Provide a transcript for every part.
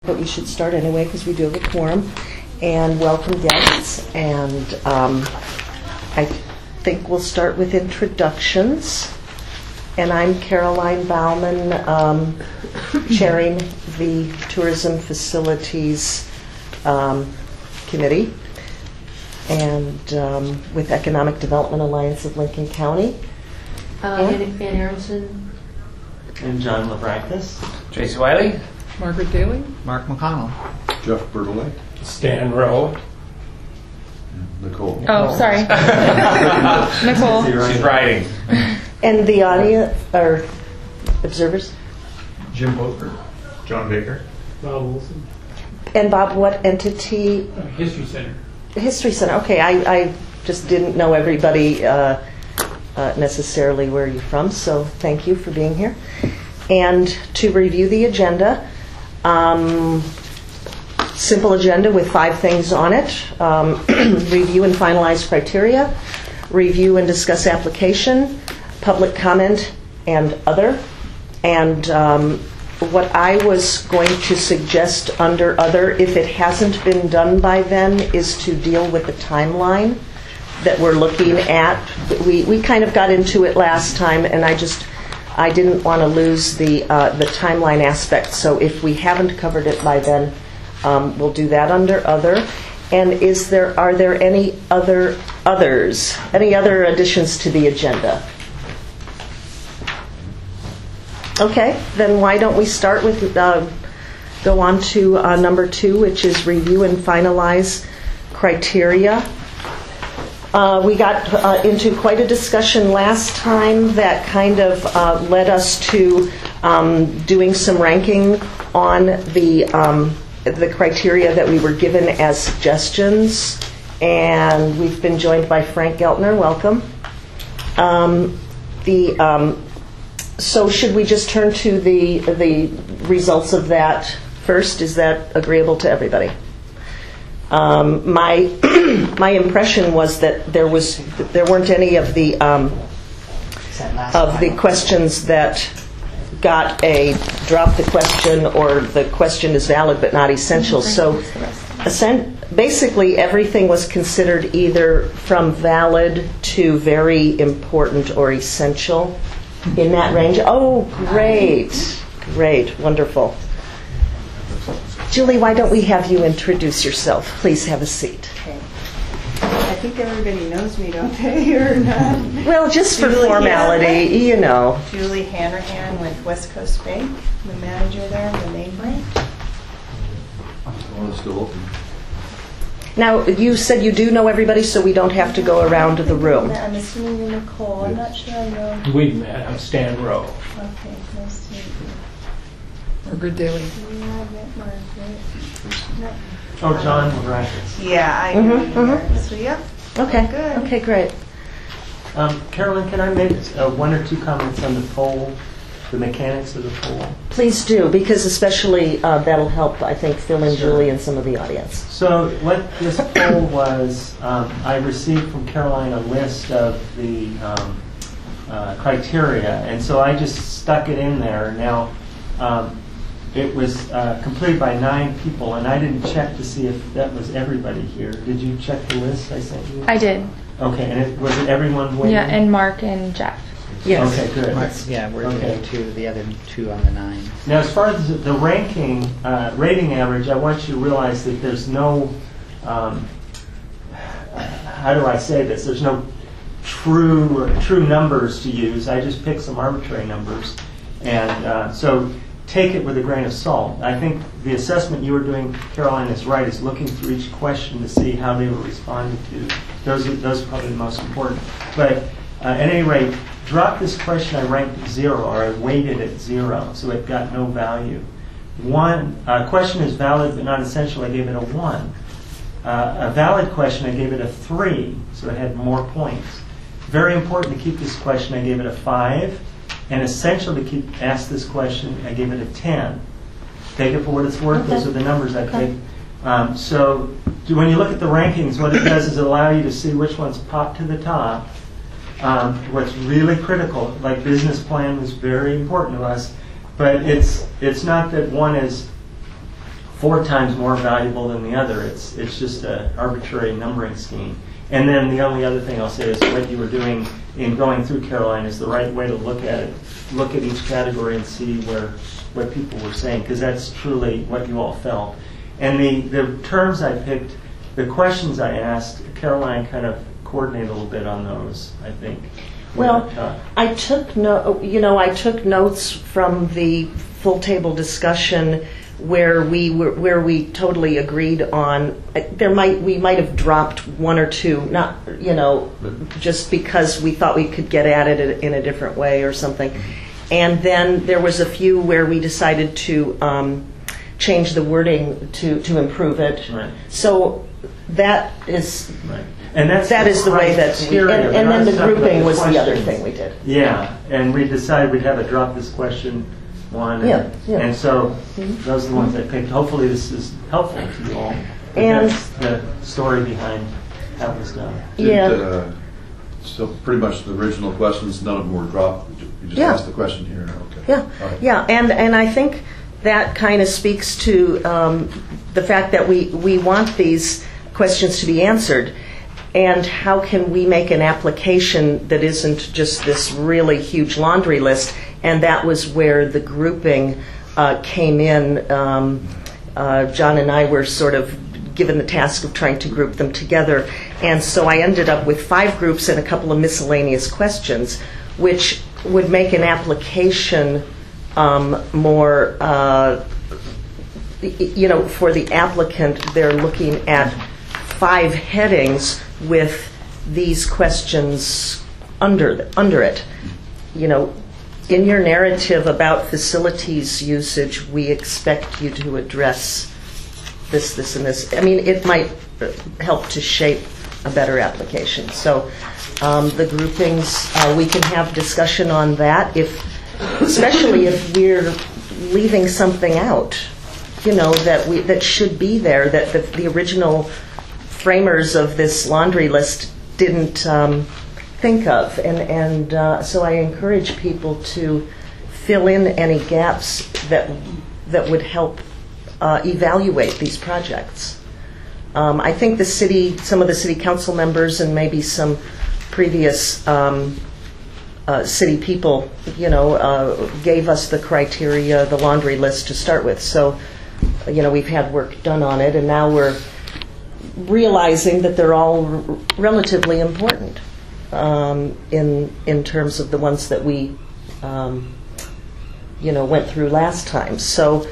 But we should start anyway because we do have a quorum. And welcome guests. And I think we'll start with introductions. And I'm Caroline Bauman, chairing the Tourism Facilities Committee, and with Economic Development Alliance of Lincoln County. Ann Aronson. And John Labrakis. Tracy Wiley. Margaret Daly. Mark McConnell. Jeff Bertollet. Stan Rowe. Nicole. Oh, sorry. Nicole. She's writing. And the audience, or observers? Jim Boker. John Baker. Bob Wilson. And Bob, what entity? History Center. History Center. Okay, I just didn't know everybody necessarily where you're from, so thank you for being here. And to review the agenda, simple agenda with 5 things on it. Review and finalize criteria, review and discuss application, public comment, and other. And what I was going to suggest under other, if it hasn't been done by then, is to deal with the timeline that we're looking at. We kind of got into it last time, and I didn't want to lose the timeline aspect. So if we haven't covered it by then, we'll do that under other. And are there any other additions to the agenda? Okay, then why don't we start with go on to number 2, which is review and finalize criteria. We got into quite a discussion last time that kind of led us to doing some ranking on the criteria that we were given as suggestions. And we've been joined by Frank Geltner. Welcome. So should we just turn to the results of that first? Is that agreeable to everybody? My impression was that there weren't any of the questions that got a drop the question or the question is valid but not essential. So basically everything was considered either from valid to very important or essential in that range. Oh, great, wonderful. Julie, why don't we have you introduce yourself? Please have a seat. Okay. I think everybody knows me, don't they, or not? Well, just for formality, you know. Julie Hanrahan with West Coast Bank, the manager there in the main branch. Well, it's still open. Now, you said you do know everybody, so we don't have to go around the room. I'm assuming you're Nicole. I'm not sure I know. We've met. I'm Stan Rowe. Okay, nice to meet you. Margaret Daly. Yeah, I met Margaret. No. Oh, John Labrakis. Yeah, I know you. So, yeah. Okay. Good. Okay, great. Carolyn, can I make 1 or 2 comments on the poll, the mechanics of the poll? Please do, because especially that'll help, I think, fill in Julie and some of the audience. So what this poll was, I received from Caroline a list of the criteria, and so I just stuck it in there. Now, it was completed by 9 people, and I didn't check to see if that was everybody here. Did you check the list I sent you? I did. Okay, and was it everyone waiting? Yeah, and Mark and Jeff. Yes. Okay, good. Yeah, we're Okay. the other 2 on the 9. Now, as far as the ranking, rating average, I want you to realize that there's no, how do I say this? There's no true numbers to use. I just picked some arbitrary numbers. And so take it with a grain of salt. I think the assessment you were doing, Caroline, is right, is looking through each question to see how they were responded to. Those are probably the most important. But at any rate, drop this question, I ranked 0, or I weighted it 0, so it got no value. 1, question is valid but not essential, I gave it a 1. A valid question, I gave it a 3, so it had more points. Very important to keep this question, I gave it a 5. And essential to ask this question, I gave it a 10. Take it for what it's worth. Okay. Those are the numbers I picked. So when you look at the rankings, what it does is allow you to see which ones pop to the top. What's really critical, like business plan was very important to us, but it's not that one is 4 times more valuable than the other. It's just an arbitrary numbering scheme. And then the only other thing I'll say is what you were doing in going through Caroline is the right way to look at it. Look at each category and see what people were saying, because that's truly what you all felt. And the terms I picked, the questions I asked, Caroline kind of coordinated a little bit on those, I think. Well, I took notes from the full table discussion where we totally agreed on. We might have dropped 1 or 2, not just because we thought we could get at it in a different way or something. And then there was a few where we decided to change the wording to improve it. Right. So that is right. And that is the way that we, and then the grouping was the other thing we did. Yeah, and we decided we'd have a drop this question one. And so those are the ones I picked. Hopefully this is helpful to you all. And that's the story behind how it was done. So pretty much the original questions, none of them were dropped. You just asked the question here. Okay. Yeah, Right. yeah, and I think that kind of speaks to the fact that we want these questions to be answered. And how can we make an application that isn't just this really huge laundry list? And that was where the grouping came in. John and I were sort of given the task of trying to group them together. And so I ended up with 5 groups and a couple of miscellaneous questions, which would make an application more, for the applicant, they're looking at 5 headings with these questions under it. In your narrative about facilities usage, we expect you to address this, and this. I mean, it might help to shape a better application. So the groupings, we can have discussion on that, especially if we're leaving something out, that should be there, that the original framers of this laundry list didn't think of. And so I encourage people to fill in any gaps that would help evaluate these projects. I think some of the city council members and maybe some previous city people, gave us the criteria, the laundry list to start with. So, we've had work done on it, and now we're realizing that they're all relatively important in terms of the ones that we went through last time. So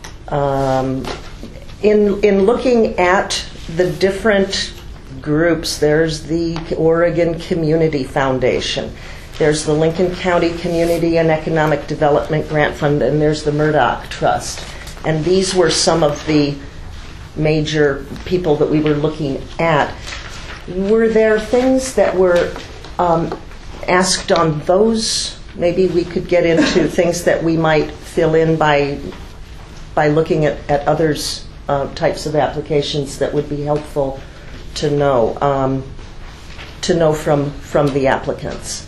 in looking at the different groups, there's the Oregon Community Foundation, there's the Lincoln County Community and Economic Development Grant Fund, and there's the Murdoch Trust. And these were some of the major people that we were looking at. Were there things that were asked on those? Maybe we could get into things that we might fill in by looking at others types of applications that would be helpful to know from the applicants.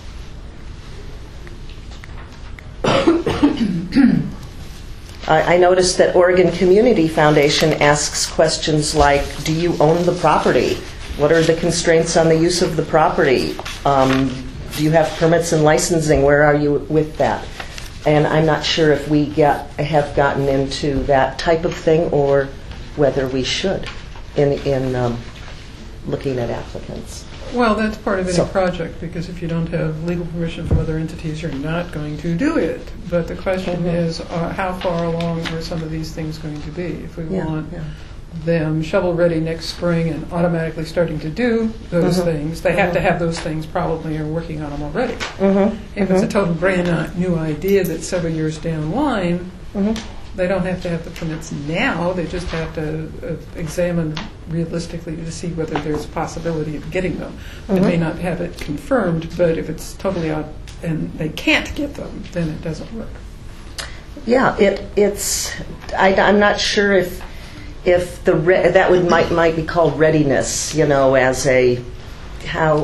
I noticed that Oregon Community Foundation asks questions like, do you own the property? What are the constraints on the use of the property? Do you have permits and licensing? Where are you with that? And I'm not sure if we have gotten into that type of thing or whether we should in looking at applicants. Well, that's part of any project, because if you don't have legal permission from other entities, you're not going to do it. But the question is, how far along are some of these things going to be? If we want them shovel-ready next spring and automatically starting to do those things, they have to have those things probably or working on them already. If it's a total brand new idea that's several years down the line, they don't have to have the permits now. They just have to examine realistically to see whether there's a possibility of getting them. They may not have it confirmed, but if it's totally out and they can't get them, then it doesn't work. Yeah, I'm not sure if that might be called readiness, as a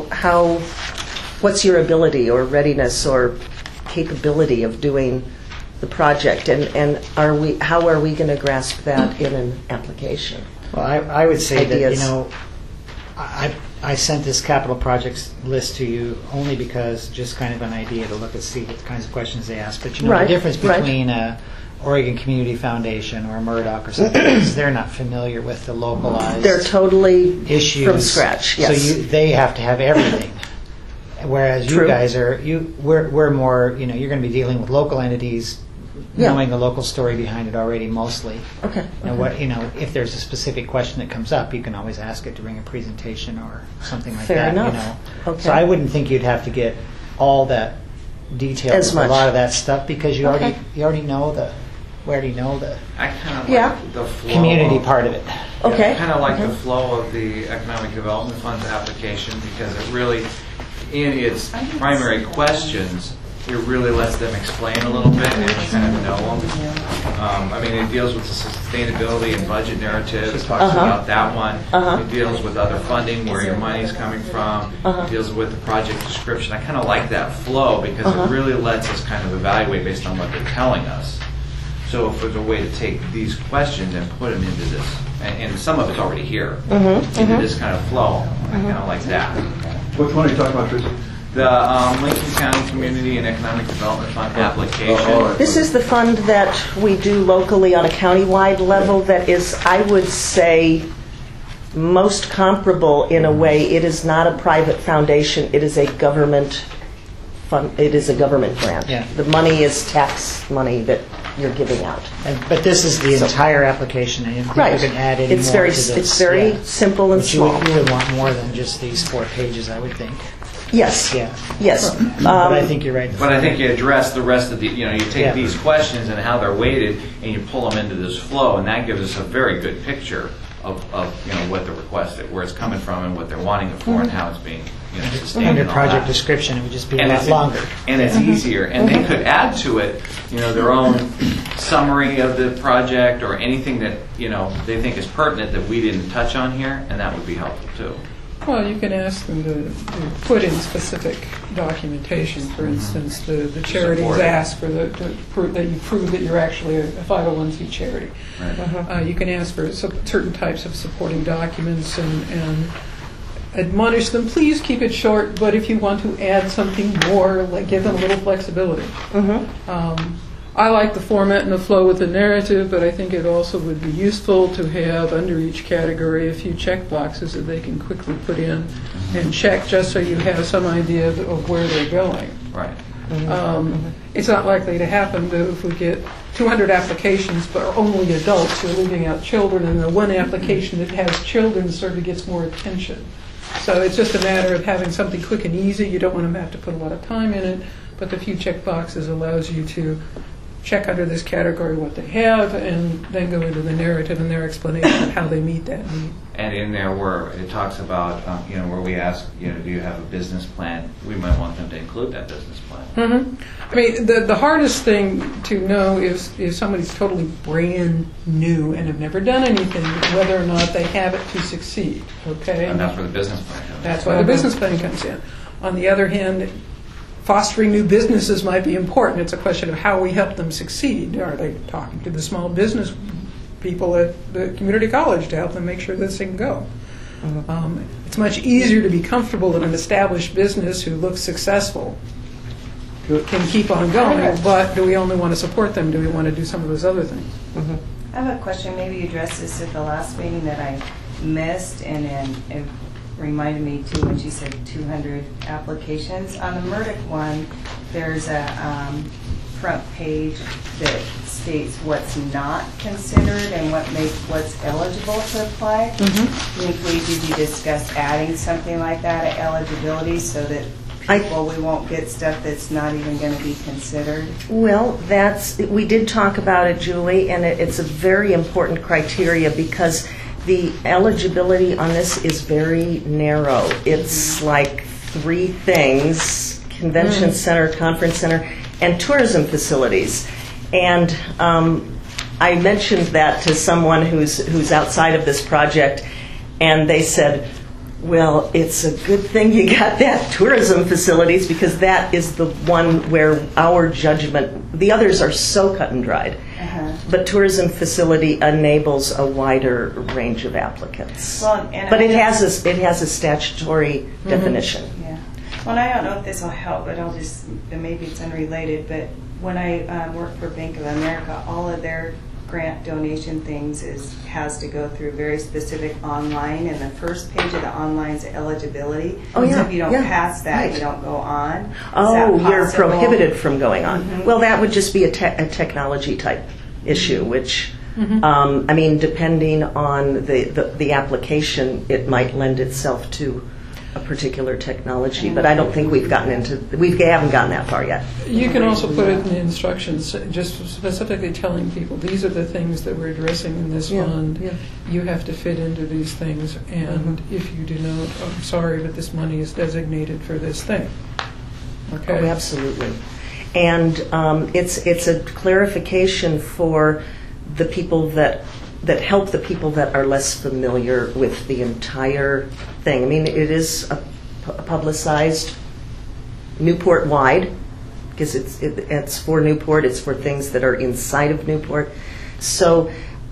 what's your ability or readiness or capability of doing the project, and how are we going to grasp that in an application? Well, I would say Ideas. that, I sent this capital projects list to you only because just kind of an idea to look and see what kinds of questions they ask. But Right, the difference right. between a Oregon Community Foundation or a Murdoch or something is they're not familiar with the localized They're totally issues from scratch. Yes. So they have to have everything. Whereas True. you guys we're more, you're going to be dealing with local entities, Yeah. knowing the local story behind it already mostly. Okay. And what if there's a specific question that comes up, you can always ask it during a presentation or something like Fair that. enough. Okay. So I wouldn't think you'd have to get all that detail As with much. a lot of that stuff because you Okay. already know the I kind of Yeah. like the flow community of, part of it. Okay. I kind of like Okay. the flow of the Economic Development Fund's application because it really, in its primary questions, it really lets them explain a little bit and kind of know them. It deals with the sustainability and budget narrative. It talks about that one. It deals with other funding, where your money's coming from. It deals with the project description. I kind of like that flow because it really lets us kind of evaluate based on what they're telling us. So if there's a way to take these questions and put them into this, and some of it's already here, into this kind of flow, I kind of like that. Which one are you talking about, Tracy? The Lincoln County Community and Economic Development Fund application. Oh, This is the fund that we do locally on a county-wide level that is, I would say, most comparable in a way. It is not a private foundation. It is a government fund. It is a government grant. Yeah. The money is tax money that you're giving out. But this is the entire application, and you Right. can add any It's more very, to this. it's very Yeah. simple and But small. you would want more than just these 4 pages, I would think. Yes. Yeah. Yes. But I think you're right. But I think you address the rest of the, you take Yeah. these questions and how they're weighted, and you pull them into this flow, and that gives us a very good picture of what the request, where it's coming from, and what they're wanting it for, and how it's being, sustained. Standard and all project that. description, it would just be a And lot it's longer. And it's easier, and they could add to it, their own summary of the project or anything that they think is pertinent that we didn't touch on here, and that would be helpful too. Well, you can ask them to put in specific documentation. For instance, the charities Support it. ask for that you prove that you're actually a 501c charity. Right. You can ask for certain types of supporting documents and admonish them, please keep it short, but if you want to add something more, give them a little flexibility. I like the format and the flow with the narrative, but I think it also would be useful to have under each category a few check boxes that they can quickly put in and check, just so you have some idea of where they're going. Right. It's not likely to happen that if we get 200 applications but are only adults, you're leaving out children, and the one application that has children sort of gets more attention. So it's just a matter of having something quick and easy. You don't want them to have to put a lot of time in it, but the few check boxes allows you to check under this category what they have and then go into the narrative and their explanation of how they meet that need. And in there where it talks about, where we ask, do you have a business plan? We might want them to include that business plan. The hardest thing to know is if somebody's totally brand new and have never done anything, whether or not they have it to succeed. Okay, And that's where the business plan comes in. That's why the business plan comes in. On the other hand, fostering new businesses might be important. It's a question of how we help them succeed. Are they talking to the small business people at the community college to help them make sure this thing can go? It's much easier to be comfortable in an established business who looks successful can keep on going, but do we only want to support them? Do we want to do some of those other things? I have a question. Maybe you addressed this at the last meeting that I missed, and then it reminded me too when she said 200 applications. On the Murdoch one, there's a front page that states what's not considered and what's eligible to apply. Did you discuss adding something like that at eligibility so that we won't get stuff that's not even going to be considered? Well, we did talk about it, Julie, and it's a very important criteria because the eligibility on this is very narrow. It's like 3 things: convention center, conference center, and tourism facilities. And I mentioned that to someone who's outside of this project, and they said, Well, it's a good thing you got that, tourism facilities, because that is the one where our judgment, the others are so cut and dried. But tourism facility enables a wider range of applicants. Well, and but I- it has a statutory definition. Yeah. Well, I don't know if this will help, but I'll just, maybe it's unrelated, but when I worked for Bank of America, all of their grant donation things has to go through very specific online, and the first page of the online is eligibility. Oh, yeah, So if you don't yeah, pass that, right. you don't go on. Is Oh, that you're possible? prohibited from going on. Well, that would just be a technology type issue, which, I mean, depending on the application, it might lend itself to a particular technology, but I don't think we haven't gotten that far yet. You can also put it in the instructions, just specifically telling people, these are the things that we're addressing in this fund. Yeah. You have to fit into these things, and if you do not, I'm sorry, but this money is designated for this thing. Okay? Oh, absolutely. And it's a clarification for the people that help the people that are less familiar with the entire thing. I mean, it is a publicized Newport-wide, because it's for Newport, it's for things that are inside of Newport. So,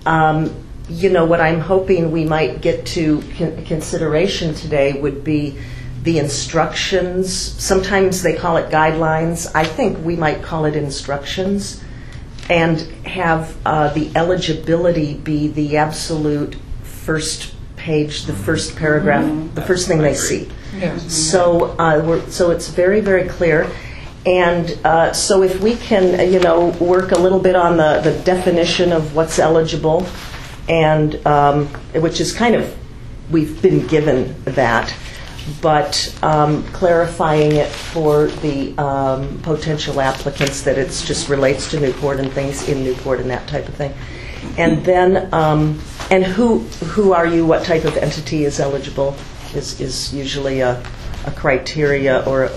what I'm hoping we might get to consideration today would be the instructions. Sometimes they call it guidelines. I think we might call it instructions, and have the eligibility be the absolute first page, the first paragraph, the first thing they see. Yes. So it's very, very clear. And so if we can, work a little bit on the definition of what's eligible, and which is kind of, we've been given that, but clarifying it for the potential applicants that it just relates to Newport and things in Newport and that type of thing. And then, and who are you, what type of entity is eligible is usually a criteria, or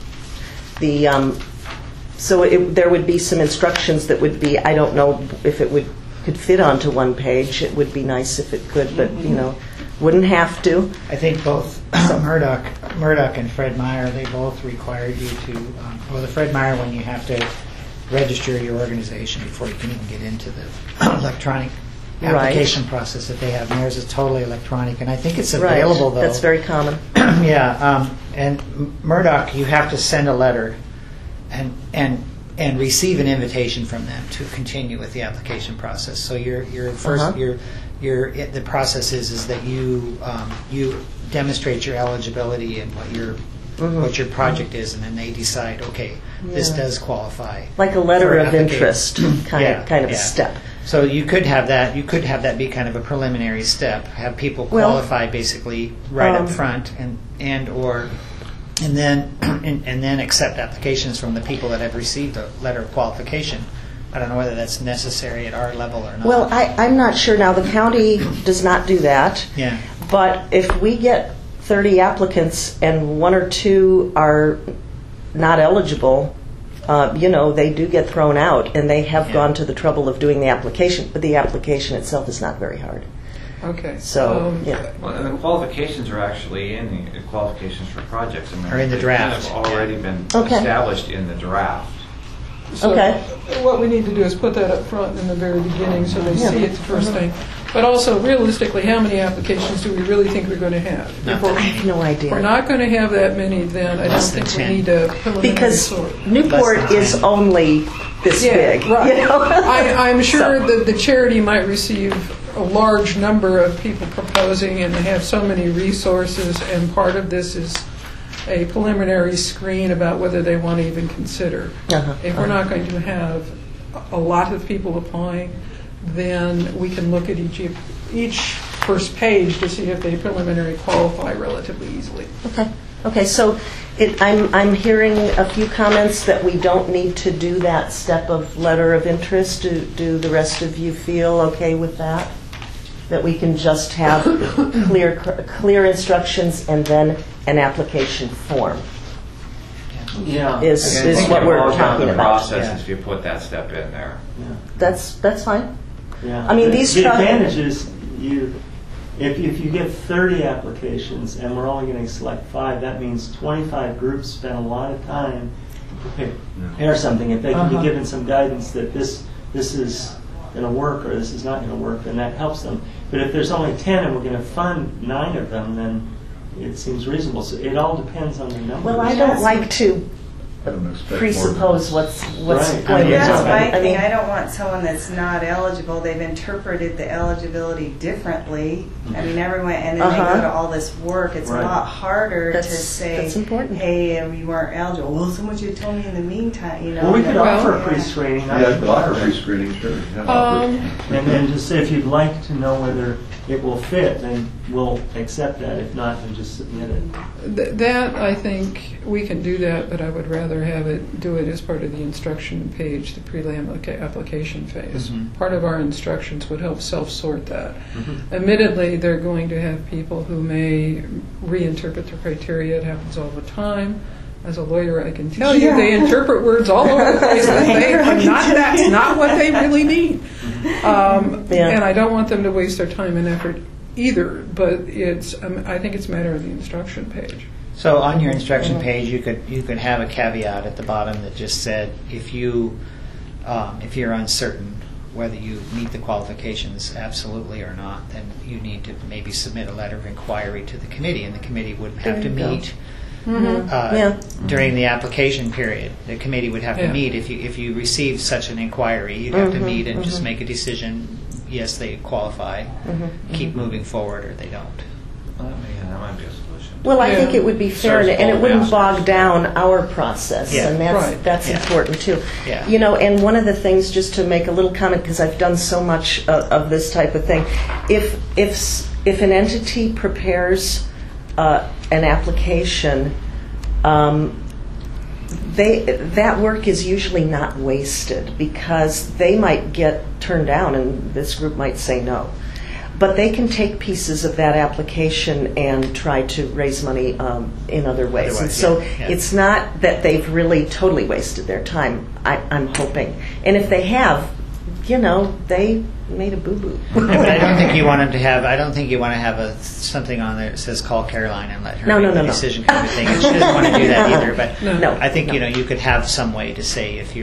there would be some instructions that would be, I don't know if it could fit onto one page. It would be nice if it could, but wouldn't have to. I think both Murdoch and Fred Meyer, they both required you to, the Fred Meyer one, you have to register your organization before you can even get into the electronic application process that they have. And theirs is totally electronic, and I think it's available, though. That's very common. Yeah, and Murdoch, you have to send a letter and receive an invitation from them to continue with the application process. So your first the process is that you demonstrate your eligibility and what your project is, and then they decide, okay, this does qualify. Like a letter for of interest kind of yeah. step. So you could have that. You could have that be kind of a preliminary step. Have people qualify basically right up front, and then accept applications from the people that have received a letter of qualification. I don't know whether that's necessary at our level or not. Well, I'm not sure now. The county does not do that. Yeah. But if we get 30 applicants and one or two are not eligible, they do get thrown out, and they have gone to the trouble of doing the application. But the application itself is not very hard. Okay. So, Well, and the qualifications are actually in the qualifications for projects. Are in the draft. They've already been Okay. established in the draft. So Okay. what we need to do is put that up front in the very beginning so they see it's the first thing. But also, realistically, how many applications do we really think we're going to have? Not I have no idea. If we're not going to have that many, then I don't Less than think we 10. need a preliminary Because sort. Newport Less than is 10. only this big. Right. I'm sure So- that the charity might receive a large number of people proposing, and they have so many resources, and part of this is a preliminary screen about whether they want to even consider. If we're not going to have a lot of people applying, then we can look at each first page to see if they preliminary qualify relatively easily. Okay. So I'm hearing a few comments that we don't need to do that step of letter of interest. Do the rest of you feel okay with that? That we can just have clear instructions and then an application form Yeah. is what we're talking The about. process is if you put that step in there. That's fine. Yeah. I mean, these the truck- advantage is If you get 30 applications and we're only going to select 5, that means 25 groups spend a lot of time to prepare something. If they can be given some guidance that this is going to work or this is not going to work, then that helps them. But if there's only 10 and we're going to fund 9 of them, then it seems reasonable. So it all depends on the numbers. Well, I don't like to I don't expect presuppose more. what's Right. going to That's happen. my I thing. mean, I don't want someone that's not eligible. They've interpreted the eligibility differently. I mean, everyone, and then they go to all this work. It's Right. a lot harder to That's say, important. hey, you weren't eligible. Well, someone should have told me in the meantime, you know. Well, we could Well, offer yeah. pre-screening. Yeah, I could offer pre-screening, sure. Yeah. And then just say if you'd like to know whether it will fit, then we'll accept that. If not, then just submit it. That, I think, we can do that, but I would rather have it, do it as part of the instruction page, the pre-lam application phase. Part of our instructions would help self-sort that. Admittedly, they're going to have people who may reinterpret the criteria. It happens all the time. As a lawyer, I can tell you they interpret words all over the place. That's not what they really mean. And I don't want them to waste their time and effort either, but I think it's a matter of the instruction page. So on your instruction page, you could have a caveat at the bottom that just said, if you're uncertain whether you meet the qualifications absolutely or not, then you need to maybe submit a letter of inquiry to the committee, and the committee would have to meet during the application period. The committee would have to meet if you receive such an inquiry. You'd have to meet and just make a decision. Yes, they qualify. Keep moving forward, or they don't. Well, that might be a solution. well, I think it would be fair, and it wouldn't bog down our process, Yeah. and that's Yeah. important too. Yeah. You know, and one of the things, just to make a little comment, because I've done so much of this type of thing, if an entity prepares an application, that work is usually not wasted, because they might get turned down and this group might say no. But they can take pieces of that application and try to raise money in other ways. And so it's not that they've really totally wasted their time, I'm hoping. And if they have, they made a boo-boo. But I don't think you want them to have. I don't think you want to have something on there that says "Call Caroline" and let her make the decision kind of thing. And she doesn't want to do that either. But I think you could have some way to say if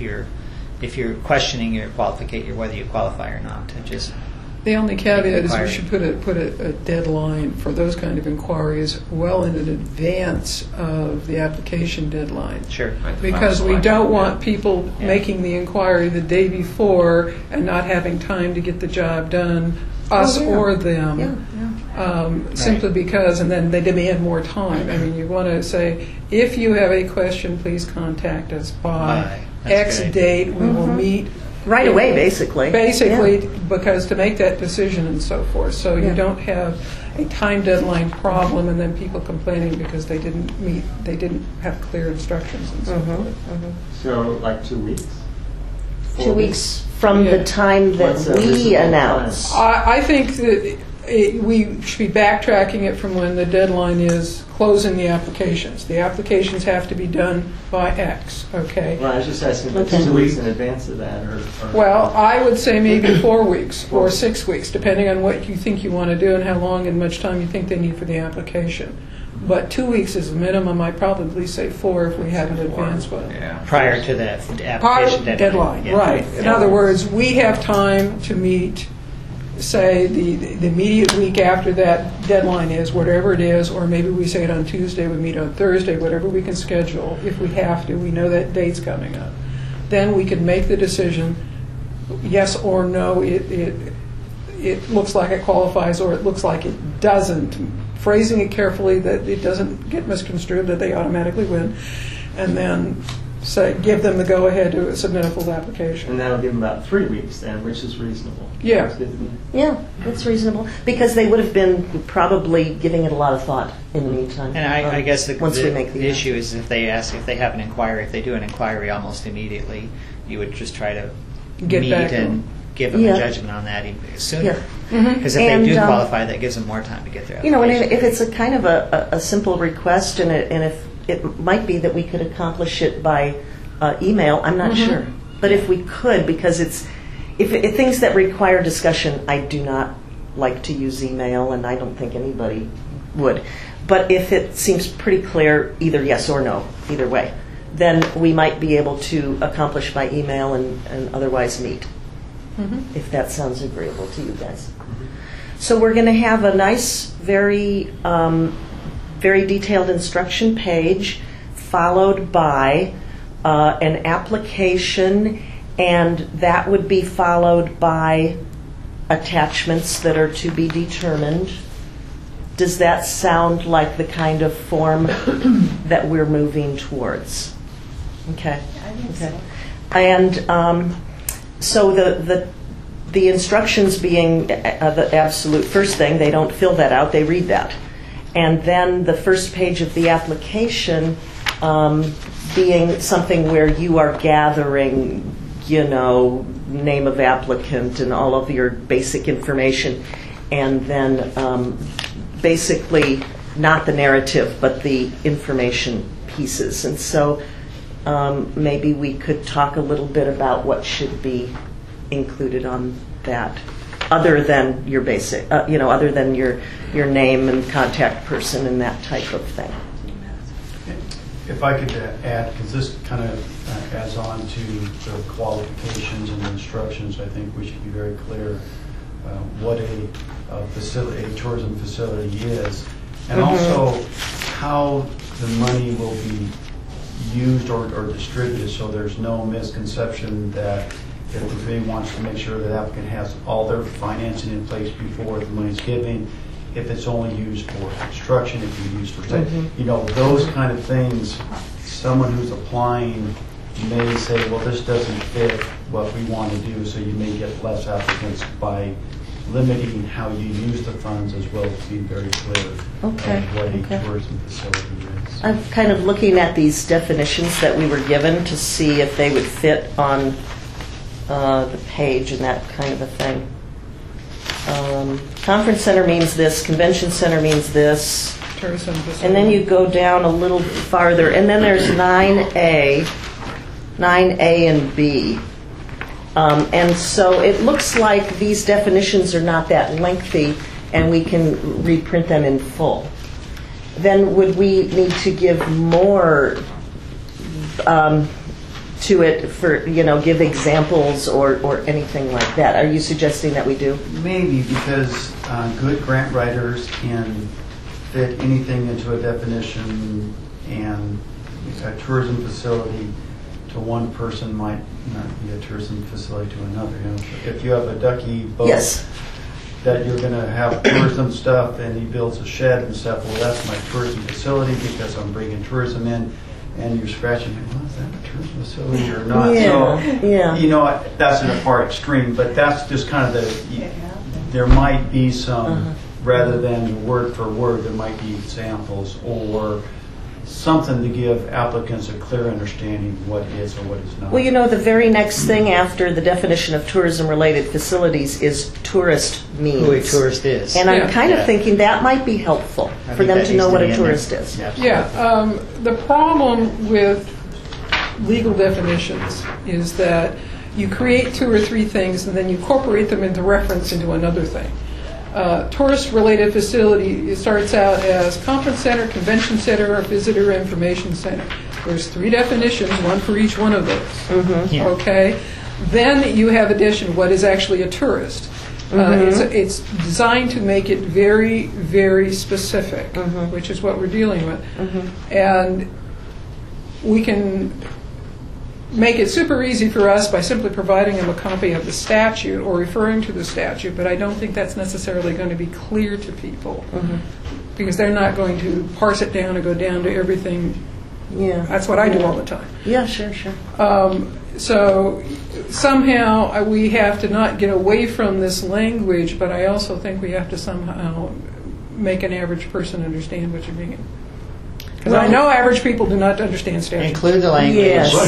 you're questioning whether you qualify or not, and just. The only caveat is we should put a deadline for those kind of inquiries well in advance of the application deadline. Sure. Because we don't want people making the inquiry the day before and not having time to get the job done, us or them. Simply because, and then they demand more time. I mean, you want to say, if you have a question, please contact us by X date. We will meet. Right away, basically. Because to make that decision and so forth. So you don't have a time deadline problem and then people complaining because they didn't have clear instructions and so forth. So, like 2 weeks? 2 weeks from the time that we announce. I think that we should be backtracking it from when the deadline is closing the applications. The applications have to be done by X, okay? Well, I was just asking about 2 weeks in advance of that. Well, I would say maybe 4 weeks or 6 weeks, depending on what you think you want to do and how long and much time you think they need for the application. But 2 weeks is a minimum. I'd probably say 4 if we have an advance one. Prior to the application deadline. Right. In other words, we have time to meet, say, the immediate week after that deadline is, whatever it is, or maybe we say it on Tuesday, we meet on Thursday, whatever we can schedule. If we have to, we know that date's coming up. Then we can make the decision, yes or no, it looks like it qualifies or it looks like it doesn't. Phrasing it carefully that it doesn't get misconstrued, that they automatically win, and then give them the go-ahead to submit a full application. And that'll give them about 3 weeks then, which is reasonable. Yeah, that's reasonable, because they would have been probably giving it a lot of thought in the meantime. And I guess once we make the issue is if they have an inquiry, if they do an inquiry almost immediately, you would just try to meet and give them a judgment on that sooner. Because if they do qualify, that gives them more time to get their application. And if it's a kind of a simple request, and if it might be that we could accomplish it by email, I'm not sure. But if we could, because if things that require discussion, I do not like to use email, and I don't think anybody would. But if it seems pretty clear, either yes or no, either way, then we might be able to accomplish by email and otherwise meet, if that sounds agreeable to you guys. So we're going to have a nice, very detailed instruction page, followed by an application, and that would be followed by attachments that are to be determined. Does that sound like the kind of form that we're moving towards? Okay. I think so. And so the instructions being the absolute first thing, they don't fill that out, they read that. And then the first page of the application being something where you are gathering, name of applicant and all of your basic information, and then basically not the narrative, but the information pieces. And so maybe we could talk a little bit about what should be included on that, other than your basic, other than your name and contact person and that type of thing. If I could add, because this kind of adds on to the qualifications and the instructions, I think we should be very clear what a tourism facility is, and also how the money will be used or distributed, so there's no misconception that if the committee wants to make sure that the applicant has all their financing in place before the money's given, if it's only used for construction, if it's used for, those kind of things, someone who's applying may say, well, this doesn't fit what we want to do, so you may get less applicants by limiting how you use the funds, as well as being very clear of what a tourism facility is. I'm kind of looking at these definitions that we were given to see if they would fit on the page and that kind of a thing. Conference center means this, convention center means this, Tourism facility. and then you go down a little farther, and then there's 9A and B. And so it looks like these definitions are not that lengthy, and we can reprint them in full. Then would we need to give more to it for, give examples or anything like that? Are you suggesting that we do? Maybe, because good grant writers can fit anything into a definition, and a tourism facility to one person might not be a tourism facility to another. If you have a ducky boat that you're going to have tourism stuff, and he builds a shed and stuff, well, that's my tourism facility because I'm bringing tourism in, and you're scratching, well, is that a tourism facility or not? So, that's in a far extreme, but that's just kind of there might be some, rather than word for word, there might be examples or something to give applicants a clear understanding what is or what is not. Well, the very next thing after the definition of tourism-related facilities is tourist means. Who a tourist is. And I'm kind of thinking that might be helpful for them to know what a tourist is. The problem with legal definitions is that you create two or three things and then you incorporate them into reference into another thing. Tourist-related facility, it starts out as conference center, convention center, or visitor information center. There's three definitions, one for each one of those. Okay? Then you have addition, what is actually a tourist. It's designed to make it very, very specific, which is what we're dealing with. And we can make it super easy for us by simply providing them a copy of the statute or referring to the statute, but I don't think that's necessarily going to be clear to people because they're not going to parse it down and go down to everything. That's what I do all the time. Sure. So somehow we have to not get away from this language, but I also think we have to somehow make an average person understand what you're meaning. Because I know average people do not understand statutes. Include the language.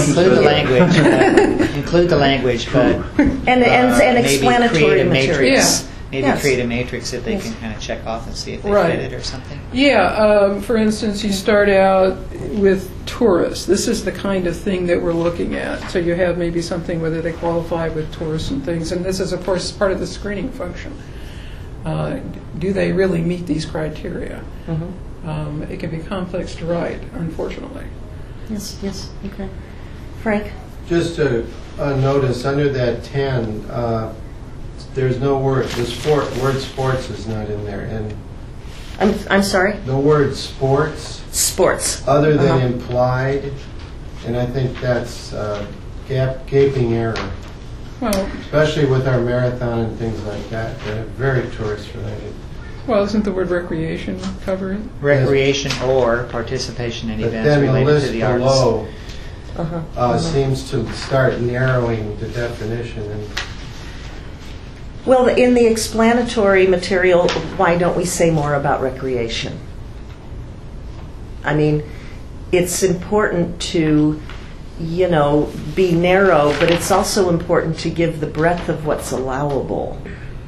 Include the language, but and explanatory materials. Maybe create a matrix that they can kind of check off and see if they fit it or something. For instance, you start out with tourists. This is the kind of thing that we're looking at. So you have maybe something whether they qualify with tourists and things, and this is, of course, part of the screening function. do they really meet these criteria? Mm-hmm. It can be complex to write, unfortunately. Yes, yes, okay. Frank? Just a notice, under that 10, there's no word, word sports is not in there, and I'm sorry? the word sports, Sports. other than implied, and I think that's gaping error, Well, especially with our marathon and things like that. They're very tourist related. well, isn't the word recreation covered? Recreation or participation in But events then the related to list the arts. below seems to start narrowing the definition. And Well, in the explanatory material, why don't we say more about recreation? I mean, it's important to, be narrow, but it's also important to give the breadth of what's allowable.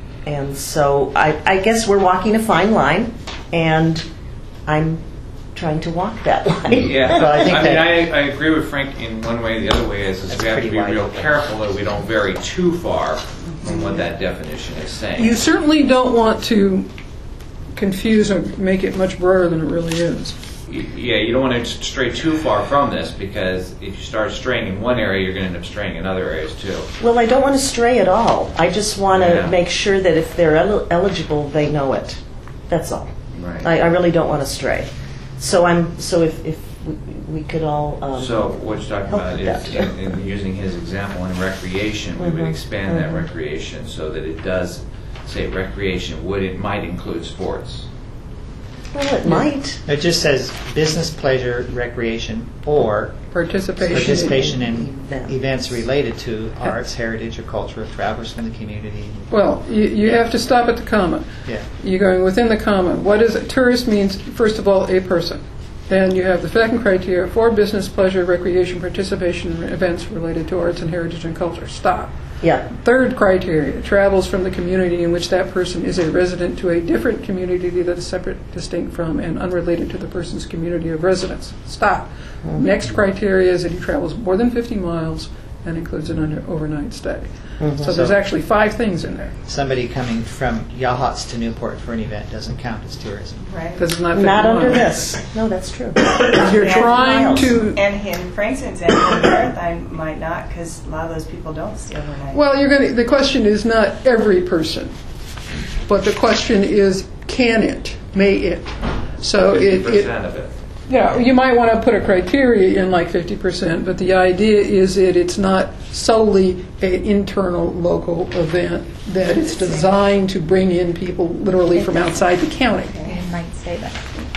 And so I guess we're walking a fine line, and I'm trying to walk that line. Yeah, Well, I think that- I agree with Frank in one way. The other way is That's we have to pretty be wide real open. careful that we don't vary too far from what that definition is saying. You certainly don't want to confuse or make it much broader than it really is. Yeah, you don't want to stray too far from this, because if you start straying in one area, you're going to end up straying in other areas too. Well, I don't want to stray at all. I just want to Yeah. make sure that if they're eligible, they know it. That's all. Right. I really don't want to stray. So if we could all. So what you're talking help about with is, that. in using his example in recreation, we would expand that recreation so that it does say recreation. It might include sports. Well, it might. It just says business, pleasure, recreation, or participation in events related to arts, heritage, or culture of travelers from the community. Well, you have to stop at the comma. Yeah. You're going within the comma. What is it? Tourist means, first of all, a person. Then you have the second criteria for business, pleasure, recreation, participation in events related to arts and heritage and culture. Stop. Yeah. Third criteria, travels from the community in which that person is a resident to a different community that is separate, distinct from, and unrelated to the person's community of residence. Stop. Next criteria is that he travels more than 50 miles and includes an overnight stay. So there's actually 5 things in there. Somebody coming from Yachats to Newport for an event doesn't count as tourism. Right. Because it's not 50 Not under miles. this. No, that's true. You're Yeah. trying Miles. to. And in Frank's example, the marathon might not, because a lot of those people don't stay overnight. Well, the question is not every person, but the question is, can it, may it? So 50% of it. Yeah, you might want to put a criteria in like 50%, but the idea is that it's not solely an internal local event, that it's designed to bring in people literally from outside the county. You might say that.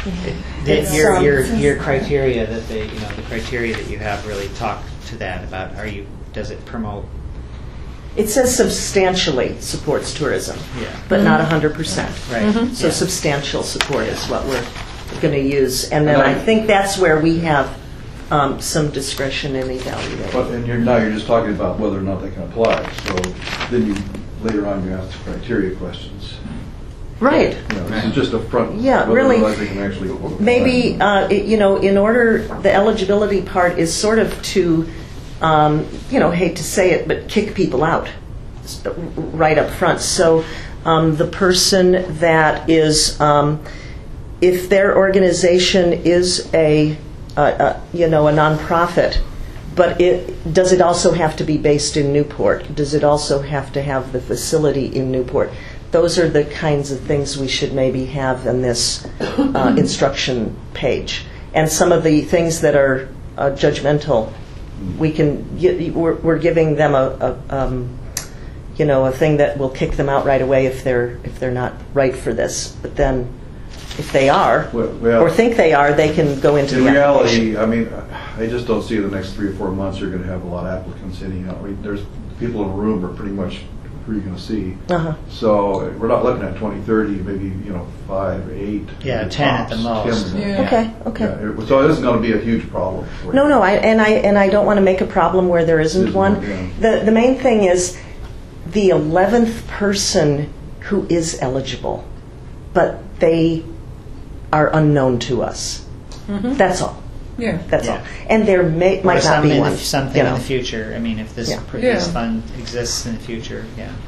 Your criteria that the criteria that you have really talk to that about. Does it promote? It says substantially supports tourism, Yeah. but not 100%. Right. So substantial support is what we're going to use. And then I think that's where we have some discretion in evaluating. But, and now you're just talking about whether or not they can apply. So then later on you ask the criteria questions. Right. This is just a front. Yeah, whether really. or not they can actually apply. Maybe, in order, the eligibility part is sort of to, hate to say it, but kick people out right up front. So the person that is, if their organization is a nonprofit, but does it also have to be based in Newport? Does it also have to have the facility in Newport? Those are the kinds of things we should maybe have in this instruction page. And some of the things that are judgmental, we're giving them a thing that will kick them out right away if they're not right for this. But then, if they are Well, or think they are, they can go into in the reality, application. I just don't see the next 3 or 4 months you're going to have a lot of applicants anyhow. There's people in the room are pretty much who you're going to see. Uh-huh. So we're not looking at 20, 30, maybe 5 or 8. Yeah, 10 at the most. 10. Yeah. Okay. Yeah, so it isn't going to be a huge problem. For No, you. no, I don't want to make a problem where there isn't one. Yeah. The main thing is the 11th person who is eligible, but they are unknown to us. That's all. Yeah. That's Yeah. all. And there might Or not be one. something in the future. I mean, if this Yeah. this fund exists in the future, yeah.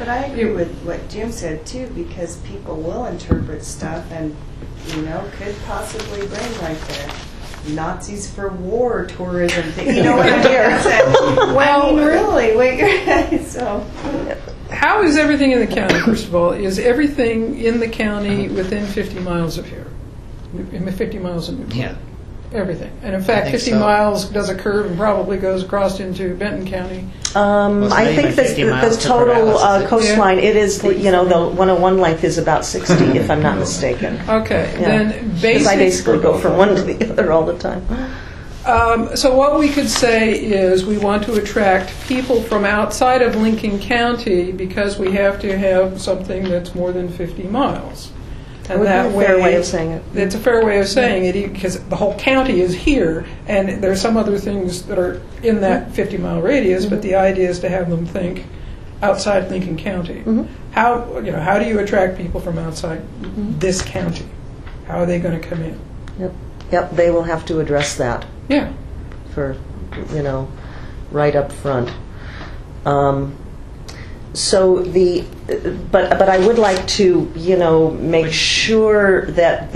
But I agree with what Jim said too, because people will interpret stuff and, could possibly bring like the Nazis for war tourism thing. You know what I mean? Well, really, so. How is everything in the county, first of all? Is everything in the county within 50 miles of here? 50 miles of Newport? Yeah. Everything. And in fact, think 50 so. miles does a curve and probably goes across into Benton County. I think the total coastline, it is, the 101 length is about 60, if I'm not mistaken. Okay. Yeah. Then Because I basically go from one to the other all the time. So what we could say is we want to attract people from outside of Lincoln County because we have to have something that's more than 50 miles. That would be a fair way of saying it. It's a fair way of saying it because the whole county is here, and there's some other things that are in that 50-mile radius, but the idea is to have them think outside Lincoln County. How do you attract people from outside this county? How are they going to come in? Yep, they will have to address that. Yeah. For, right up front. But I would like to, make sure that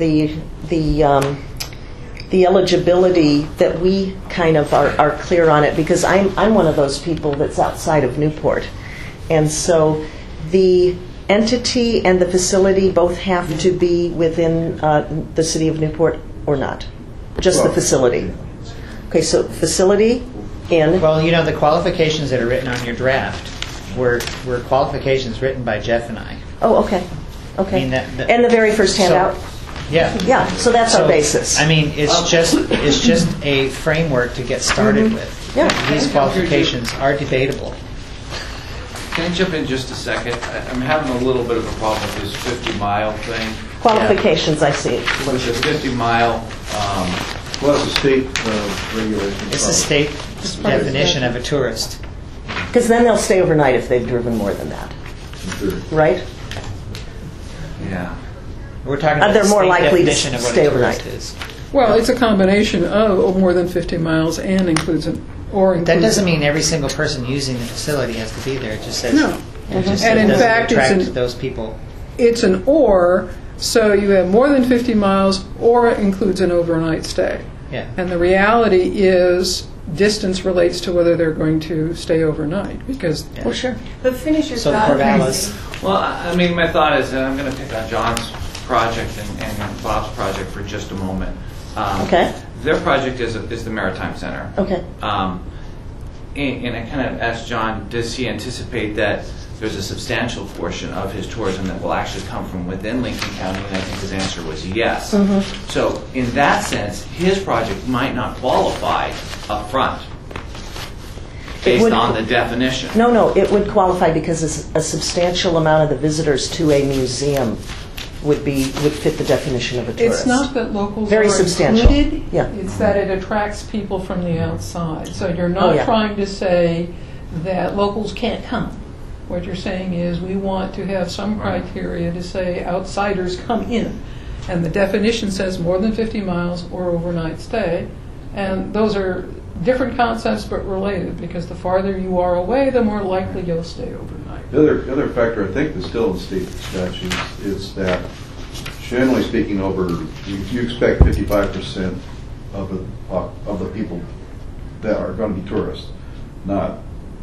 the eligibility, that we kind of are clear on it, because I'm one of those people that's outside of Newport. And so the entity and the facility both have to be within the city of Newport or not? Just the facility. Okay, so facility in... Well, the qualifications that are written on your draft were qualifications written by Jeff and I. Oh, okay. Okay. I mean, and the very first handout? Yeah. Yeah, so that's our basis. I mean, it's just a framework to get started with. Yeah. These qualifications are debatable. Can I jump in just a second? I'm having a little bit of a problem with this 50-mile thing. Qualifications, I see. With the 50-mile... Well, it's a state regulation. It's a state definition of a tourist. Because then they'll stay overnight if they've driven more than that. Right? Yeah. We're talking about they're the more state likely to definition of what stay a tourist overnight. is. Well, it's a combination of more than 50 miles and includes That doesn't mean every single person using the facility has to be there. It just says No. It just And in doesn't fact, attract those people. It's an or, so you have more than 50 miles or it includes an overnight stay. Yeah. And the reality is distance relates to whether they're going to stay overnight because Well, sure. But finish your So thought. Corvallis. Well, I mean, my thought is, and I'm going to pick on John's project and Bob's project for just a moment. Okay. Their project is the Maritime Center. Okay. And I kind of asked John, does he anticipate that there's a substantial portion of his tourism that will actually come from within Lincoln County? And I think his answer was yes. So in that sense, his project might not qualify up front based on the definition. No, it would qualify because a substantial amount of the visitors to a museum would fit the definition of a tourist. it's not that locals Very are substantial. included, Yeah. it's that it attracts people from the outside. So you're not yeah. trying to say that locals can't come. What you're saying is we want to have some criteria to say outsiders come in. And the definition says more than 50 miles or overnight stay. And those are different concepts but related because the farther you are away, the more likely you'll stay overnight. The other factor I think that's still in state statutes is that generally speaking you expect 55% of the people that are going to be tourists, not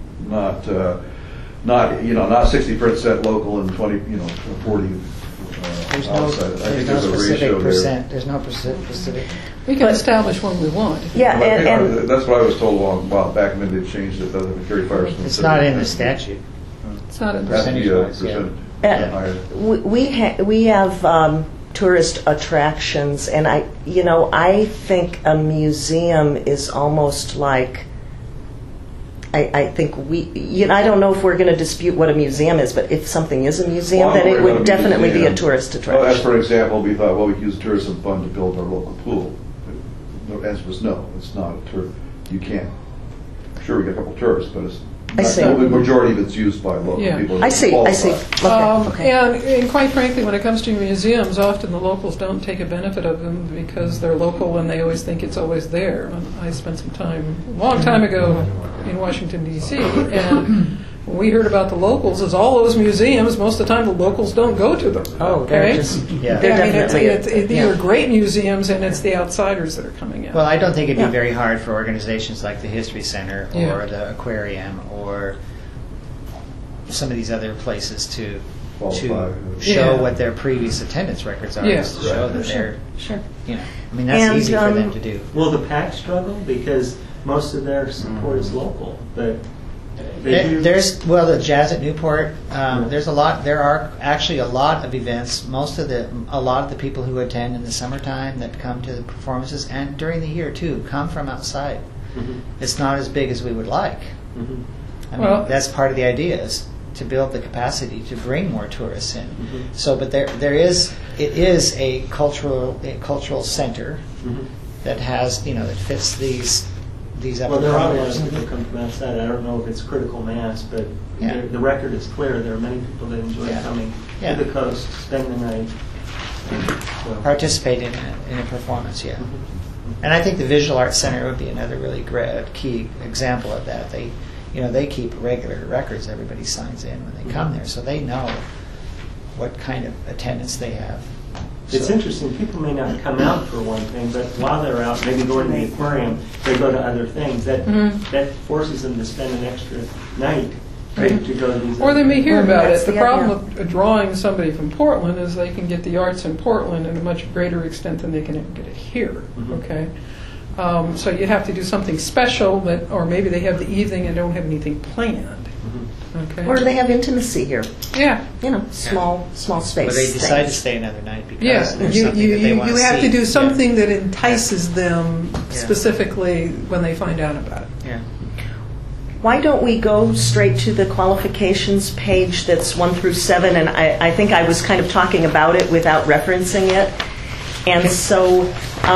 60% local and 40 There's no outside. I think there's a specific ratio percent. there. There's no specific. We can establish one we want. Yeah, and That's what I was told a while back, and then they changed it. Doesn't carry fire. It's not in the statute. It's not in the Has to be a Percentage-wise, percentage higher. we have tourist attractions, and I think a museum is almost like. I think I don't know if we're going to dispute what a museum is, but if something is a museum, then it would definitely be a tourist attraction. Well, as for example, we thought, we could use the tourism fund to build our local pool. The answer was no, it's not a tour. You can't. Sure, we get a couple tourists, but it's not the majority of it's used by local people. I see. Okay. And quite frankly, when it comes to museums, often the locals don't take a benefit of them because they're local and they always think it's always there. I spent some time, a long time ago, in Washington, D.C., and when we heard about the locals, is all those museums, most of the time the locals don't go to them. Oh, they're okay? just, Yeah. they're I mean, definitely. these are great museums, and it's the outsiders that are coming in. Well, I don't think it'd be Yeah. very hard for organizations like the History Center or Yeah. the Aquarium or some of these other places to Qualify. show Yeah. what their previous attendance records are, Yeah. just to show that Sure, they're, sure. you know, I mean, that's And, easy for them to do. Will the PAC struggle? Because most of their support is local, but they do. There's the Jazz at Newport. There's a lot. There are actually a lot of events. A lot of the people who attend in the summertime that come to the performances and during the year too come from outside. Mhm. It's not as big as we would like. Mhm. I mean, Well- that's part of the idea is to build the capacity to bring more tourists in. Mhm. So, but it is a cultural center Mhm. that has that fits these Well, upper there are a lot of programs. people come from outside. I don't know if it's critical mass, but Yeah. the record is clear. There are many people that enjoy Yeah. coming Yeah. to the coast, spend the night. So- Participate in a performance, yeah. And I think the Visual Arts Center would be another really great key example of that. They keep regular records. Everybody signs in when they come there, so they know what kind of attendance they have. It's So- interesting. People may not come out for one thing, but while they're out, maybe going to the aquarium, they go to other things. That forces them to spend an extra night to go to these. Or they may hear Well, about that's it. The the problem idea. with drawing somebody from Portland is they can get the arts in Portland in a much greater extent than they can get it here. Mhm. Okay, so you have to do something special, or maybe they have the evening and don't have anything planned. Okay. Or they have intimacy here. Yeah. Small space. But they decide to things. stay another night because Yeah, there's you, something you, that they want you to have see. to do something that entices them Yeah. specifically when they find out about it. Yeah. Why don't we go straight to the qualifications page that's 1 through 7? And I think I was kind of talking about it without referencing it. And so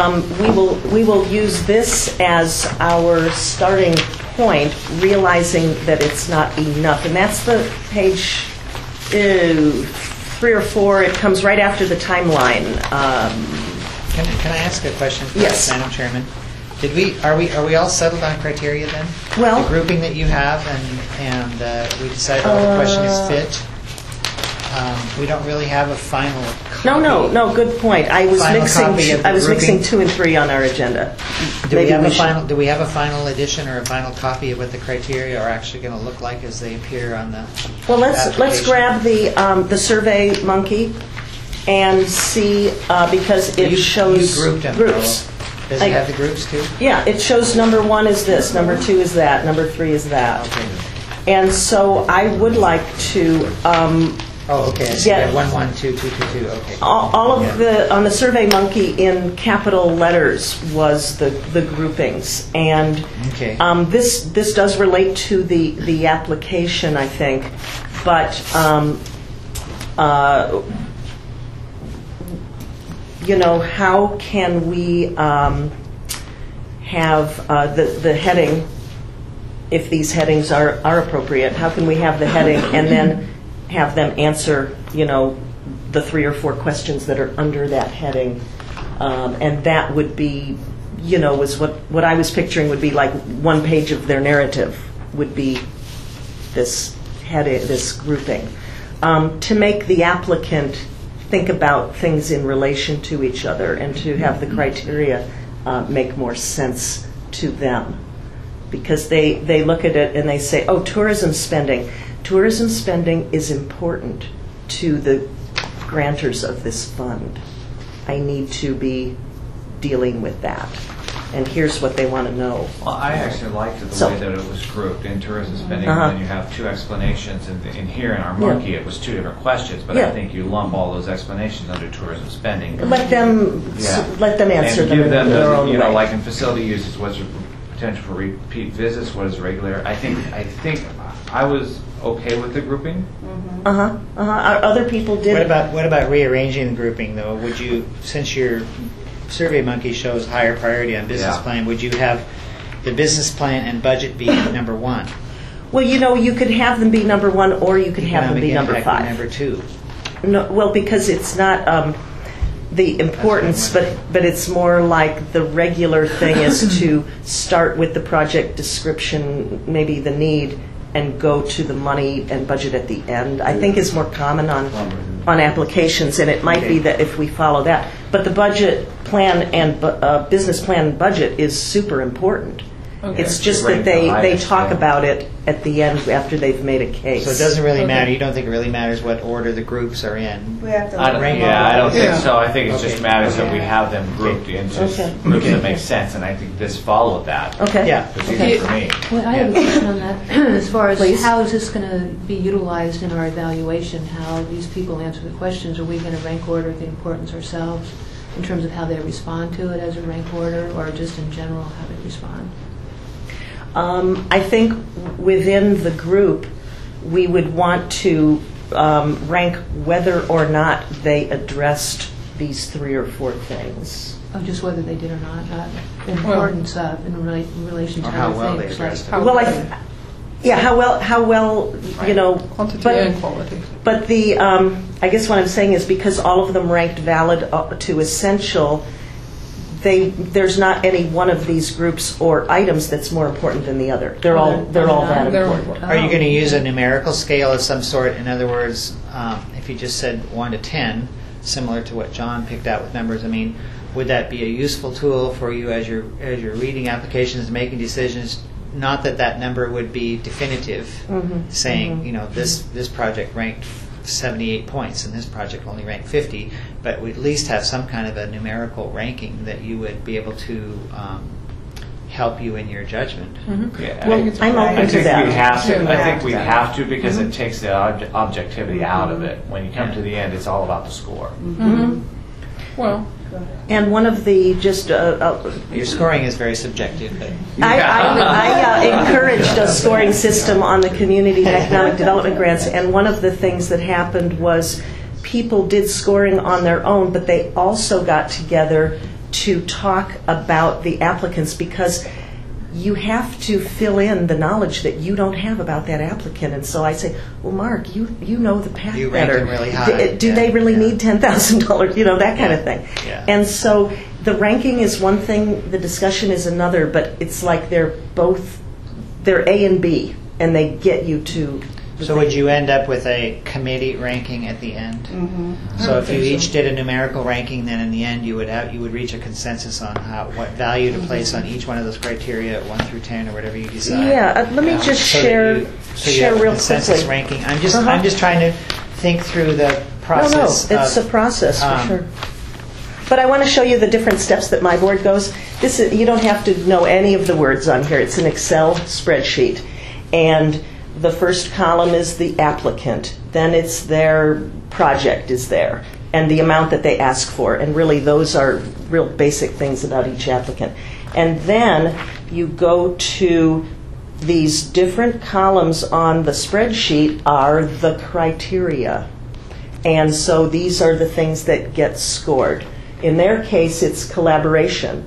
we will use this as our starting point, realizing that it's not enough. And that's the page 3 or 4. It comes right after the timeline. Can I ask a question, Yes. Madam Chairman? Are we all settled on criteria then? Well- the grouping that you have, and we decided the question is fit. We don't really have a final. Copy. No. Good point. I was Final copy of mixing. the I was mixing grouping. 2 and 3 on our agenda. Do we Maybe have a should- final? Do we have a final edition or a final copy of what the criteria are actually going to look like as they appear on the? Well, let's application? grab the Survey Monkey and see because it shows you grouped them. groups. Does it have the groups too? Yeah, it shows number 1 is this, number 2 is that, number 3 is that. Okay. And so I would like to Oh, okay. I see. Yeah. 1, 1, 2, 2, 2, 2. Okay. all of Yeah. on the Survey Monkey in capital letters was the groupings, and Okay. this does relate to the application, I think, but how can we have the heading, if these headings are appropriate? How can we have the heading and then have them answer, the 3 or 4 questions that are under that heading? And that would be, was what I was picturing would be like 1 page of their narrative would be this heading, this grouping, to make the applicant think about things in relation to each other and to have the criteria make more sense to them. Because they look at it and they say, oh, tourism spending. Tourism spending is important to the grantors of this fund. I need to be dealing with that. And here's what they want to know. Well, I actually liked the So- way that it was grouped in tourism spending, Uh-huh. and then you have 2 explanations. And in here in our monkey, it was 2 different questions, but Yeah. I think you lump all those explanations under tourism spending. Let them Yeah. answer and them give in them their own way. like in facility uses, what's the potential for repeat visits, what is regular? I think I was okay with the grouping. Other people did. What about rearranging the grouping though? Would you, since your Survey Monkey shows higher priority on business Yeah. plan, would you have the business plan and budget be number 1? Well, you could have them be number 1, or you could have them be number Economic 5. impact be number 2. No, well, because it's not the importance, but it's more like the regular thing is to start with the project description, maybe the need, and go to the money and budget at the end, I think is more common on applications, and it might be that if we follow that. But the budget plan and business plan and budget is super important. Okay. It's just Rank that the they highest, talk yeah. about it at the end after they've made a case. So it doesn't really Okay. matter. You don't think it really matters what order the groups are in? We have to I don't, look yeah, I don't think Yeah. so. I think it just Okay. matters that we have them grouped into Okay. groups that make sense, and I think this followed that. Okay. Yeah. It's easy for me. Well, I have a question on that, as far as Please. how is this going to be utilized in our evaluation, how these people answer the questions? Are we going to rank order the importance ourselves in terms of how they respond to it as a rank order, or just in general how they respond? I think within the group, we would want to rank whether or not they addressed these 3 or 4 things. Of just whether they did or not the importance of in relation to Or how other well they things. addressed like it. Well, how well, you know, Quantity but- and quality. But the, I guess what I'm saying is because all of them ranked valid to essential, there's not any one of these groups or items that's more important than the other. They're all that They're important. Are you going to use a numerical scale of some sort? In other words, if you just said 1 to 10, similar to what John picked out with numbers, I mean, would that be a useful tool for you as you're reading applications and making decisions? Not that number would be definitive, saying, you know, this project ranked 78 points and this project only ranked 50, but we at least have some kind of a numerical ranking that you would be able to help you in your judgment. Yeah, Well, I'm I open to think that. we have to. I think we Yeah. have to because it takes the objectivity out of it. When you come to the end, it's all about the score. Well, And one of the just Your scoring is very subjective, but I encouraged a scoring system on the community and economic development grants, and one of the things that happened was people did scoring on their own, but they also got together to talk about the applicants because you have to fill in the knowledge that you don't have about that applicant. And so I say, well, Mark, you know the path You rank better. them really high. Do they really need $10,000? You know, that kind of thing. Yeah. And so the ranking is one thing, the discussion is another, but it's like they're A and B, and they get you to the So thing. would you end up with a committee ranking at the end? So if you each did a numerical ranking, then in the end you would reach a consensus on what value to place on each one of those criteria, 1 through 10 or whatever you decide. Yeah, let me just So that share you have a real consensus quickly. ranking. I'm just trying to think through the process. No, it's a process for sure. But I want to show you the different steps that my board goes. You don't have to know any of the words on here. It's an Excel spreadsheet. And the first column is the applicant. Then it's their project is there and the amount that they ask for. And really those are real basic things about each applicant. And then you go to these different columns on the spreadsheet are the criteria. And so these are the things that get scored. In their case, it's collaboration.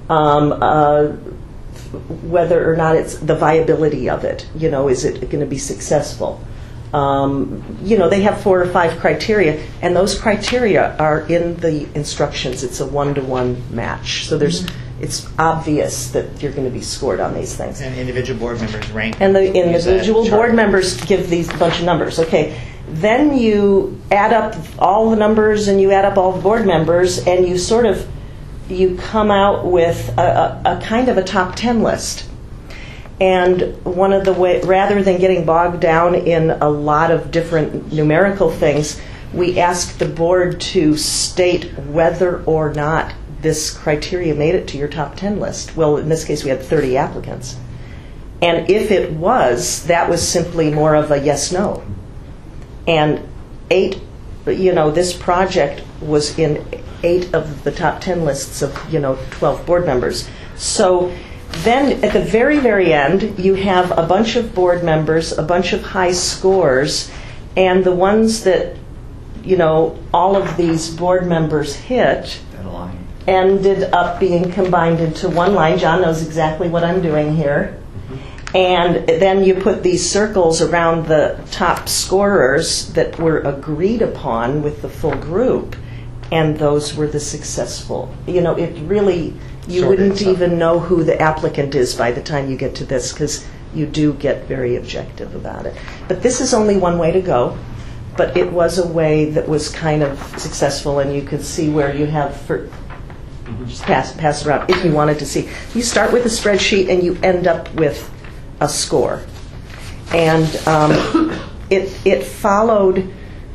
Whether or not it's the viability of it, you know, is it going to be successful? You know, they have 4 or 5 criteria, and those criteria are in the instructions. It's a 1-to-1 match. So it's obvious that you're going to be scored on these things. And individual board members rank. And the use that individual chart. board members give these bunch of numbers. Okay, then you add up all the numbers and you add up all the board members, and you come out with a kind of a top 10 list. And one of the rather than getting bogged down in a lot of different numerical things, we ask the board to state whether or not this criteria made it to your top 10 list. Well, in this case, we had 30 applicants. And if it was, that was simply more of a yes-no. And 8, you know, this project was in 8 of the top 10 lists of, 12 board members. So then at the very, very end, you have a bunch of board members, a bunch of high scores, and the ones that, all of these board members hit ended up being combined into one line. John knows exactly what I'm doing here. And then you put these circles around the top scorers that were agreed upon with the full group, and those were the successful. It really, you wouldn't even know who the applicant is by the time you get to this, because you do get very objective about it. But this is only one way to go. But it was a way that was kind of successful, and you could see where you have just pass it around if you wanted to see. You start with a spreadsheet and you end up with a score, and it followed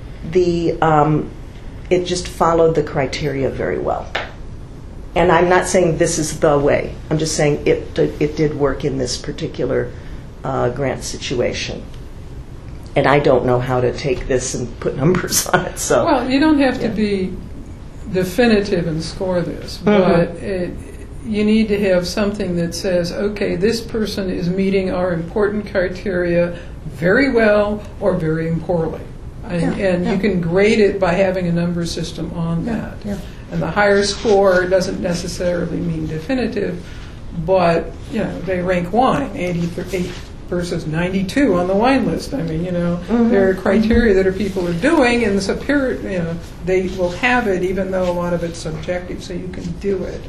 it just followed the criteria very well. And I'm not saying this is the way. I'm just saying it did work in this particular grant situation. And I don't know how to take this and put numbers on it. So, well, you don't have to be definitive and score this, but you need to have something that says, okay, this person is meeting our important criteria very well or very poorly. And you can grade it by having a number system on that. Yeah. And the higher score doesn't necessarily mean definitive, but they rank wine 88 versus 92 on the wine list. I mean, there are criteria that people are doing, and they will have it, even though a lot of it's subjective, so you can do it.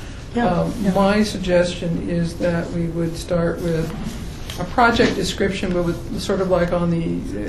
My suggestion is that we would start with a project description, but with sort of like on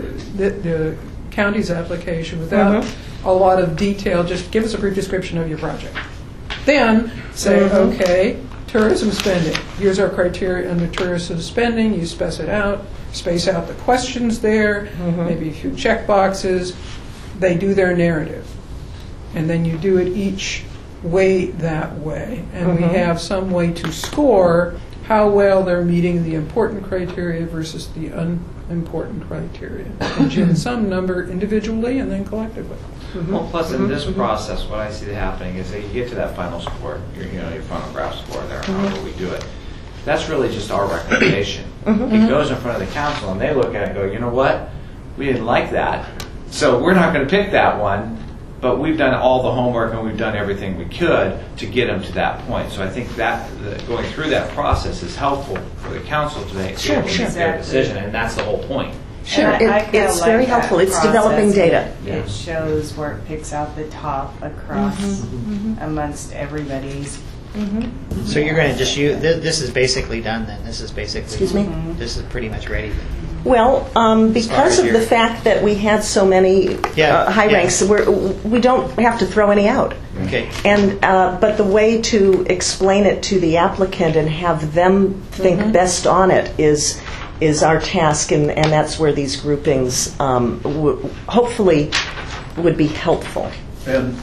the county's application, without a lot of detail. Just give us a brief description of your project. Then say, okay, tourism spending. Here's our criteria under tourism spending. You space out the questions there, maybe a few check boxes. They do their narrative. And then you do it each way that way. And we have some way to score how well they're meeting the important criteria versus the unimportant criteria. And in some number individually and then collectively. Well, plus in this process, what I see happening is that you get to that final score, your final graph score there, however we do it. That's really just our recommendation. It goes in front of the council, and they look at it and go, you know what? We didn't like that, so we're not going to pick that one, but we've done all the homework and we've done everything we could to get them to that point. So I think that going through that process is helpful for the council to make their decision, and that's the whole point. Sure, it's very helpful. It's developing data. It shows where it picks out the top across amongst everybody's. So you're going to just use this is basically done then. This is basically. Excuse me? This is pretty much ready. Well, because of the fact that we had so many high ranks, we don't have to throw any out. Okay. And but the way to explain it to the applicant and have them think best on it is our task, and that's where these groupings hopefully would be helpful. And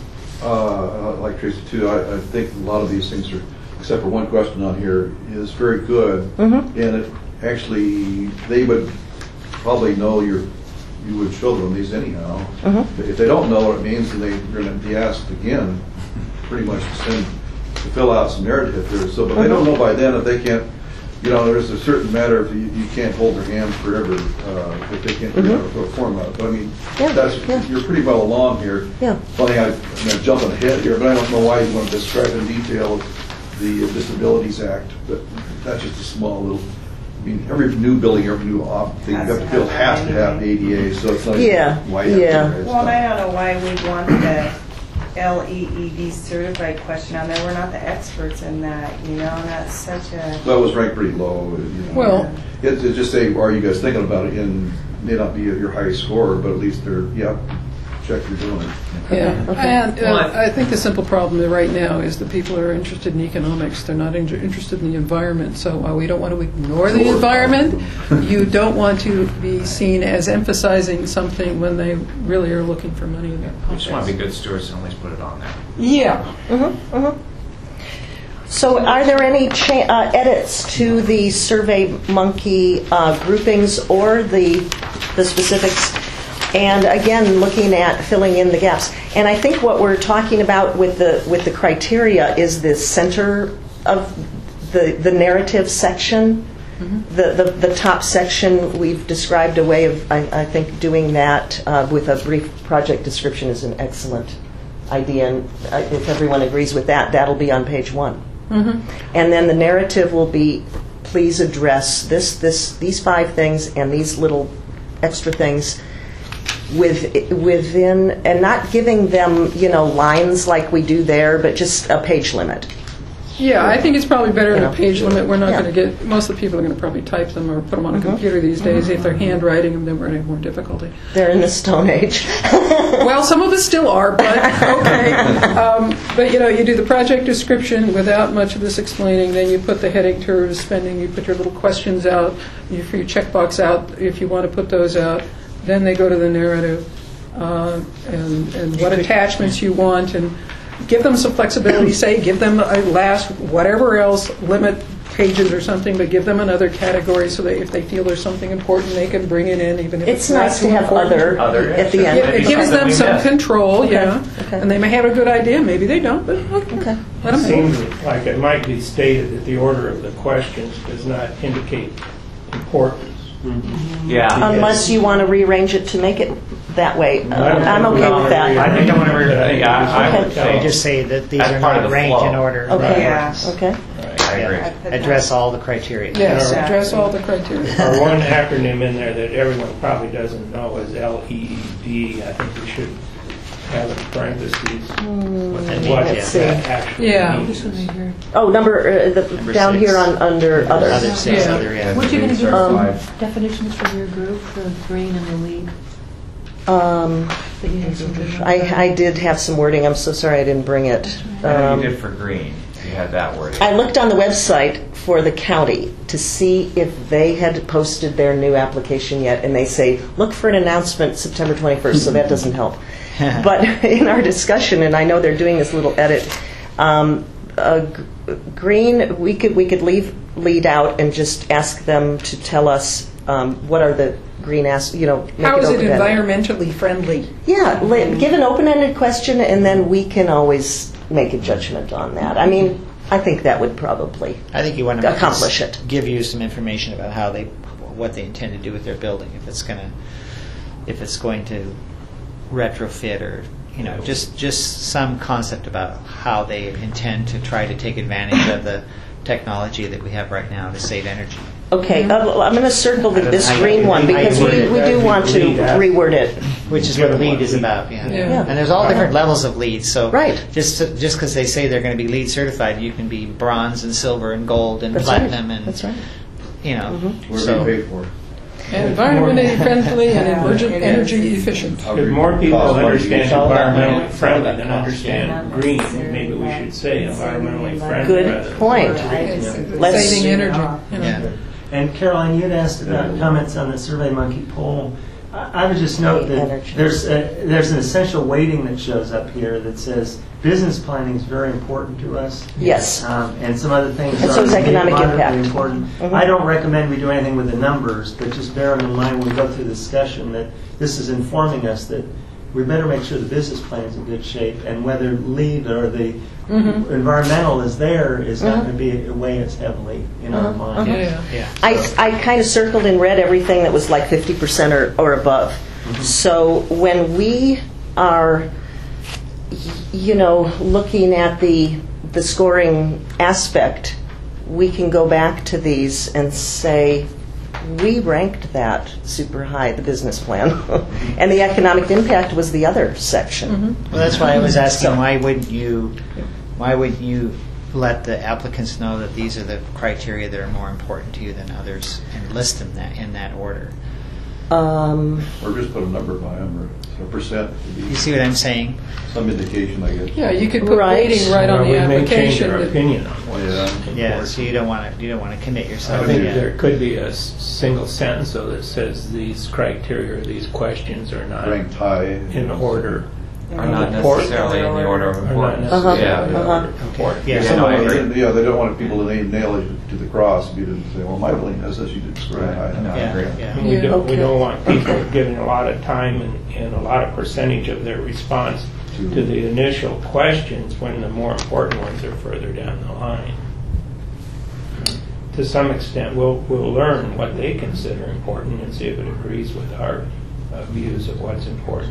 like Tracy too, I think a lot of these things are, except for one question on here, is very good. And it actually, they would probably know you would show them these anyhow. If they don't know what it means, then they're going to be asked again, pretty much to fill out some narrative here. So, but they don't know by then if they can't. There's a certain matter if you can't hold their hand forever if they can't figure out a formula. But I mean, you're pretty well along here. Funny, I'm jumping ahead here, but I don't know why you want to describe in detail the Disabilities Act. But that's just a small little. I mean, every new building, every new thing you have to build has to have ADA, so it's not why you have to. Well, I don't know why we want the LEED certified question on there. We're not the experts in that, that's such a... That was ranked pretty low. Well... It's just say, are you guys thinking about it? And may not be your highest score, but at least they're, check you're doing it. And I think the simple problem right now is that people are interested in economics. They're not interested in the environment. So while we don't want to ignore the environment, you don't want to be seen as emphasizing something when they really are looking for money in their pockets. We just want to be good stewards and at least put it on there. Yeah. So are there any edits to the SurveyMonkey groupings or the specifics? And again, looking at filling in the gaps. And I think what we're talking about with the criteria is the center of the narrative section. The top section, we've described a way of, I think, doing that with a brief project description is an excellent idea. And if everyone agrees with that, that'll be on page 1. And then the narrative will be, please address these 5 things and these little extra things within, and not giving them lines like we do there, but just a page limit. Yeah, I think it's probably better than Yeah. a page limit. We're not Yeah. going to get, most of the people are going to probably type them or put them on a computer these days. If they're handwriting them, then we're going to have more difficulty. They're in the Stone Age. Well, some of us still are, but okay. But you do the project description without much of this explaining. Then you put the heading tours, spending. You put your little questions out, your checkbox out if you want to put those out. Then they go to the narrative and what attachments you want, and give them some flexibility. Say, give them a last whatever else limit pages or something, but give them another category so that if they feel there's something important, they can bring it in, even if It's not nice too to have important. other at the end. It gives them some control, yeah. Okay. And they may have a good idea, maybe they don't, but okay. Let It them know. seems like it might be stated that the order of the questions does not indicate importance. Yeah. Unless you want to rearrange it to make it that way. I'm okay with that. I think I want to I would I say just say that these That's are part of not the ranked flow. in order. Okay. Yeah. Okay. I agree. Yeah. Address all the criteria. Yes, Yeah. address all the criteria. Or one acronym in there that everyone probably doesn't know is LEED. I think we should have in parentheses what Let's see. that actually Yeah. means. This one right here. Oh, down six. here under other. Other six, Yeah. other, yeah. What you going to give Um, us some definitions for your group, the green and the lead? That you had some good ones? I did have some wording. I'm so sorry I didn't bring it. I know you did for green. You had that word. I looked on the website for the county to see if they had posted their new application yet, and they say, look for an announcement September 21st, so that doesn't help. But in our discussion, and I know they're doing this little edit, green, we could lead out and just ask them to tell us what are the green make How is it open-ended. environmentally friendly? Yeah, give an open-ended question, and then we can always make a judgment on that. I mean, I think that would probably I think you want to accomplish it. Give you some information about what they intend to do with their building. If it's going to retrofit or just some concept about how they intend to try to take advantage of the technology that we have right now to save energy. Okay, I'm going to circle this I- green one because we do want to reword it. Which is what LEED is about, yeah. Yeah. And there's all different levels of LEED, so Right. just because they say they're going to be LEED certified, you can be bronze and silver and gold and That's platinum right. and That's right. We're so being paid for it. Environmentally friendly and energy efficient. If more people Cost money to understand get environmentally friendly than understand green, maybe we should say environmentally friendly. Good rather than point. green. Let's- Saving energy. yeah. And Caroline, you had asked about comments on the SurveyMonkey poll. I would just note that Energy. there's an essential weighting that shows up here that says business planning is very important to us. Yes. And some other things And so is economic moderately impact. important. Mhm. I don't recommend we do anything with the numbers, but just bear in mind when we go through the discussion that this is informing us that we better make sure the business plan is in good shape, and whether LEED or the environmental is there is not going to be weigh as heavily in our mind. Yeah. I kind of circled in red everything that was like 50% or above. So when we are, looking at the scoring aspect, we can go back to these and say, we ranked that super high, the business plan. And the economic impact was the other section. Well, that's why I was asking, why wouldn't you let the applicants know that these are the criteria that are more important to you than others and list them in that order? Or just put a number by them, or a percent, to You be see what I'm saying? some indication, I guess. Yeah, you could put Right. weighting right on Well, the we may change application. our that- opinion on what's Yeah. Yeah, important. so you don't want to commit I yourself. think Yeah. there could be a single sentence though that says these criteria or these questions are not Ranked high. in order. Are not Important. necessarily in the order of Are not importance. necessarily Yeah. in the order of importance. Yeah. Yeah, no, I agree. Yeah, they don't want people to nail it to the cross, be to say, well, my building has this, you did score high. No, I Yeah, agree. yeah. And we don't Okay. want people giving a lot of time and a lot of percentage of their response to the initial questions when the more important ones are further down the line. To some extent, we'll learn what they consider important and see if it agrees with our views of what's important.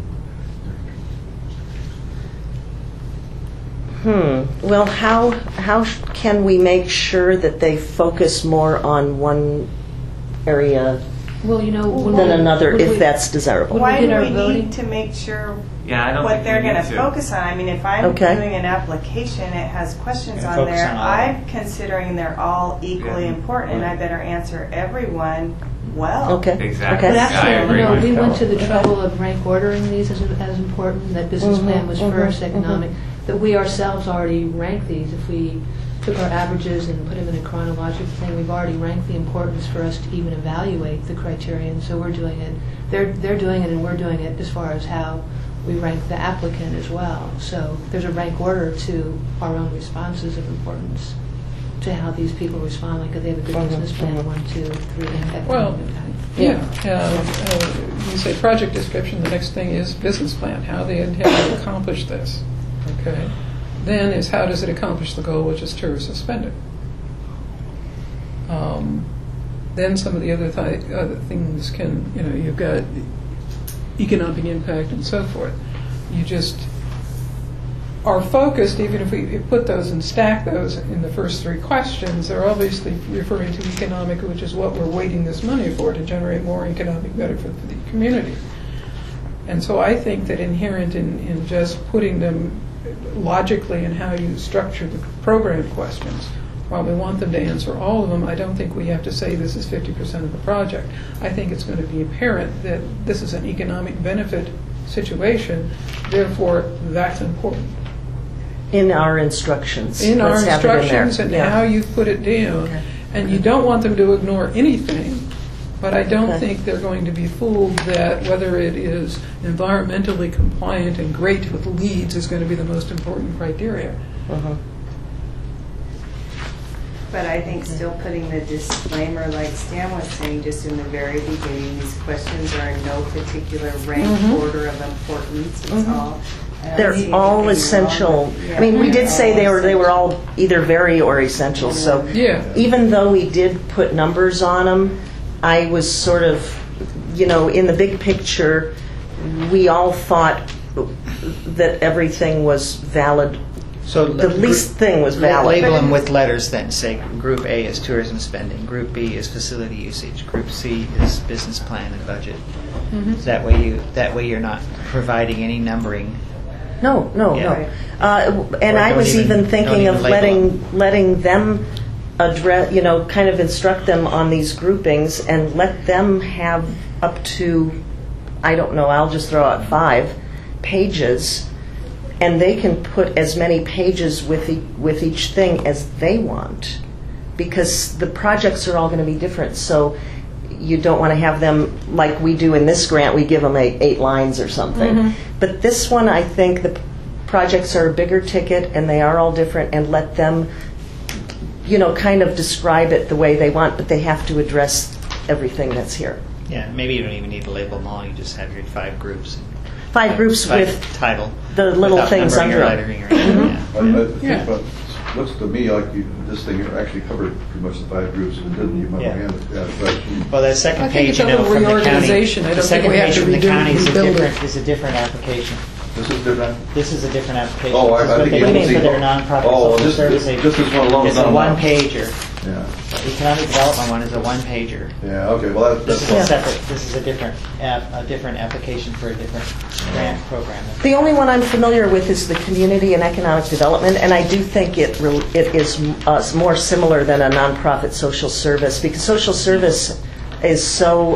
Well, how can we make sure that they focus more on one area Well, when than we- another when if we- that's desirable? When Why we do did our we voting- need to make sure Yeah, I don't what think they're we need going to to. focus on. I mean, if I'm Okay. doing an application, it has questions Gonna on focus there. on all of them. I'm considering they're all equally Yeah. important, and I better answer everyone well. Okay. Exactly. Okay. But actually, I agree with we went to Carol. the trouble of rank ordering these as important, that business plan was first, economic, that we ourselves already rank these. If we took our averages and put them in a chronological thing, we've already ranked the importance for us to even evaluate the criterion. So we're doing it, they're doing it, and we're doing it as far as how we rank the applicant as well. So there's a rank order to our own responses of importance to how these people respond, like if they have a good business plan, 1, 2, 3, and Well, impact. you say project description, the next thing is business plan, how they intend to accomplish this. Okay. Then is how does it accomplish the goal, which is tourist suspended. Then some of the other things can, you've got economic impact and so forth. You just are focused, even if we put those and stack those in the first 3 questions, they're obviously referring to economic, which is what we're weighting this money for, to generate more economic benefit for the community. And so I think that inherent in just putting them logically in how you structure the program questions, while we want them to answer all of them, I don't think we have to say this is 50% of the project. I think it's going to be apparent that this is an economic benefit situation, therefore that's important. In our instructions. In our Let's have it in there. instructions and Yeah. how you put it down. Okay. And you don't want them to ignore anything, but I don't Okay. think they're going to be fooled that whether it is environmentally compliant and great with leads is going to be the most important criteria. Uh-huh. But I think still putting the disclaimer, like Stan was saying, just in the very beginning, these questions are in no particular rank order of importance. It's all. I don't see They're all anything essential. wrong with- I mean, we yeah, did say they were all all either very or essential. So Yeah. even though we did put numbers on them, I was sort of, in the big picture, we all thought that everything was valid. So The least thing was valid. Label them with letters then. Say Group A is tourism spending, Group B is facility usage, Group C is business plan and budget. That way you're not providing any numbering. No. Yeah. And Or I don't was even- even thinking don't of even letting them address, kind of instruct them on these groupings and let them have up to, I don't know, I'll just throw out 5 pages, and they can put as many pages with each thing as they want, because the projects are all going to be different. So you don't want to have them like we do in this grant. We give them 8 lines or something. But this one, I think the projects are a bigger ticket and they are all different, and let them, kind of describe it the way they want, but they have to address everything that's here. Yeah, maybe you don't even need to label them all. You just have your 5 groups. 5 groups Five with title. the little without things numbering or under lettering them. or anything. I think what looks to me like this thing actually covered pretty much the 5 groups, and didn't even have Yeah. a hand at the question. Well, that second I think page, it's a little from the county. reorganization. I The don't second think we have page to from the redo- county rebuild it. is a different application. This is different. This is a different application. Oh, This is I what think they you do can see. for their nonprofit Oh, social this service. is one alone. It's a one-pager. Yeah. The economic development one is a one-pager. Yeah. Okay. Well, This that's is a fine. separate. This is a different application for a different grant program. The only one I'm familiar with is the community and economic development, and I do think it is more similar than a nonprofit social service, because social service is so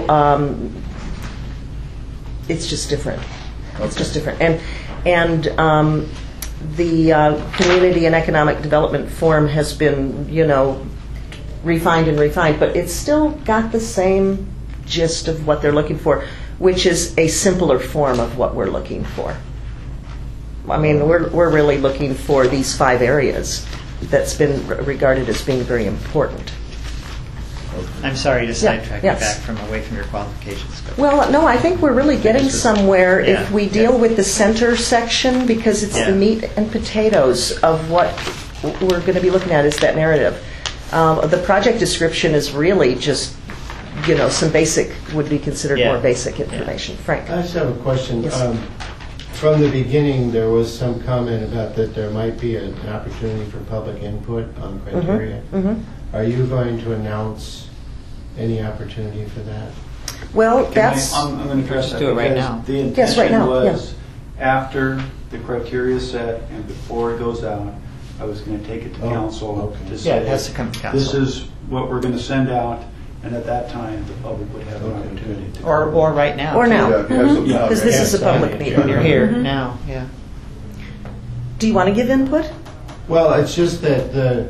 it's just different. It's just different, and the community and economic development form has been refined, but it's still got the same gist of what they're looking for, which is a simpler form of what we're looking for. I mean, we're really looking for these 5 areas that's been regarded as being very important. I'm sorry to sidetrack you yes. back from away from your qualifications. But Well, no, I think we're really getting somewhere Yeah. if we deal with the center section, because it's Yeah. the meat and potatoes of what we're going to be looking at is that narrative. The project description is really just, some basic, would be considered Yeah. more basic information. Frank? I just have a question. Yes. From the beginning, there was some comment about that there might be an opportunity for public input on criteria. Are you going to announce any opportunity for that? Well, that's... I'm going to address that. do it right because now. The Yes, right intention now, was after the criteria is set and before it goes out, I was going to take it to council to say, Yeah, it has to come to council. this is what we're going to send out, and at that time, the public would have an opportunity to. Or right now. Or now. Yeah, if you have some- Because this is a public meeting. You're here now, yeah. Do you want to give input? Well, it's just that the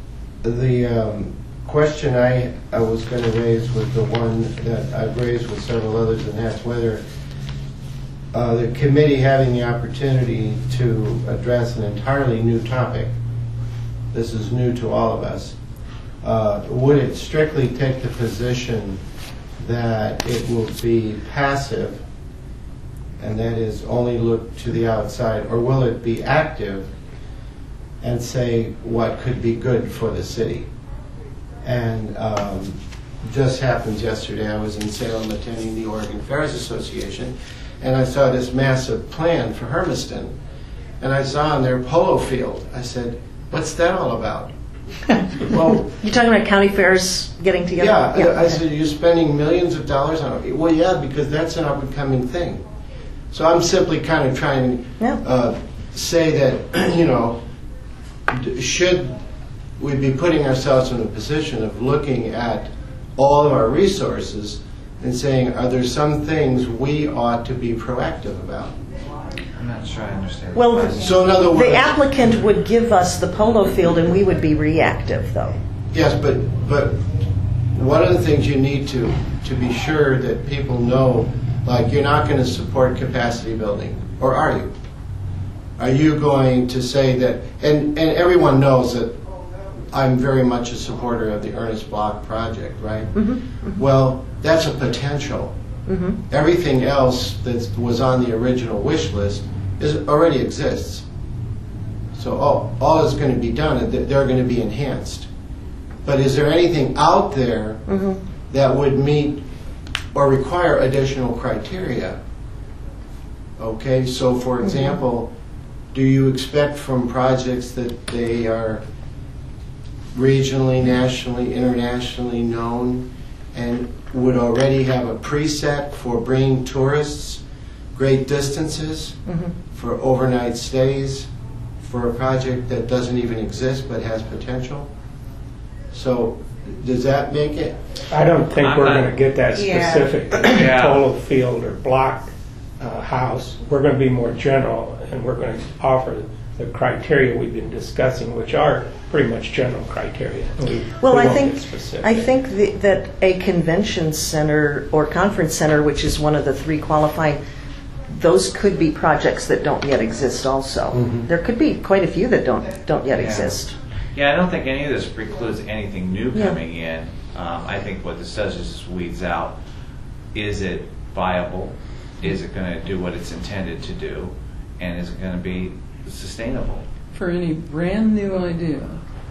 question I was going to raise was the one that I've raised with several others, and that's whether the committee having the opportunity to address an entirely new topic, this is new to all of us, would it strictly take the position that it will be passive, and that is only look to the outside, or will it be active and say what could be good for the city? And just happens yesterday, I was in Salem attending the Oregon Farmers Association, and I saw this massive plan for Hermiston, and I saw on their polo field. I said, "What's that all about?" Well, You're talking about county fairs getting together? yeah, I said, "You're spending millions of dollars on it." Well, yeah, because that's an up-and-coming thing. So I'm simply kind of trying to say that, should we be putting ourselves in a position of looking at all of our resources and saying, are there some things we ought to be proactive about? I'm not sure I understand. Well, So in other words, the applicant would give us the polo field and we would be reactive, though. yes, but one of the things you need to be sure that people know, like, you're not going to support capacity building, or are you? Are you going to say that, and everyone knows that I'm very much a supporter of the Ernest Bloch project, right? Mm-hmm. Well, that's a potential. Mm-hmm. Everything else that was on the original wish list already exists. So all is going to be done, and they're going to be enhanced. But is there anything out there that would meet or require additional criteria? Okay, so for example, do you expect from projects that they are regionally, nationally, internationally known, and would already have a preset for bringing tourists great distances, for overnight stays, for a project that doesn't even exist but has potential? So does that make it? I don't think we're going to get that specific polo field or block house. We're going to be more general, and we're going to offer the criteria we've been discussing, which are pretty much general criteria. Well, I think that a convention center or conference center, which is one of the three qualifying, those could be projects that don't yet exist also. There could be quite a few that don't yet exist. Yeah, I don't think any of this precludes anything new coming in. I think what this does is weeds out, is it viable? Is it going to do what it's intended to do? And is it going to be sustainable? For any brand new idea,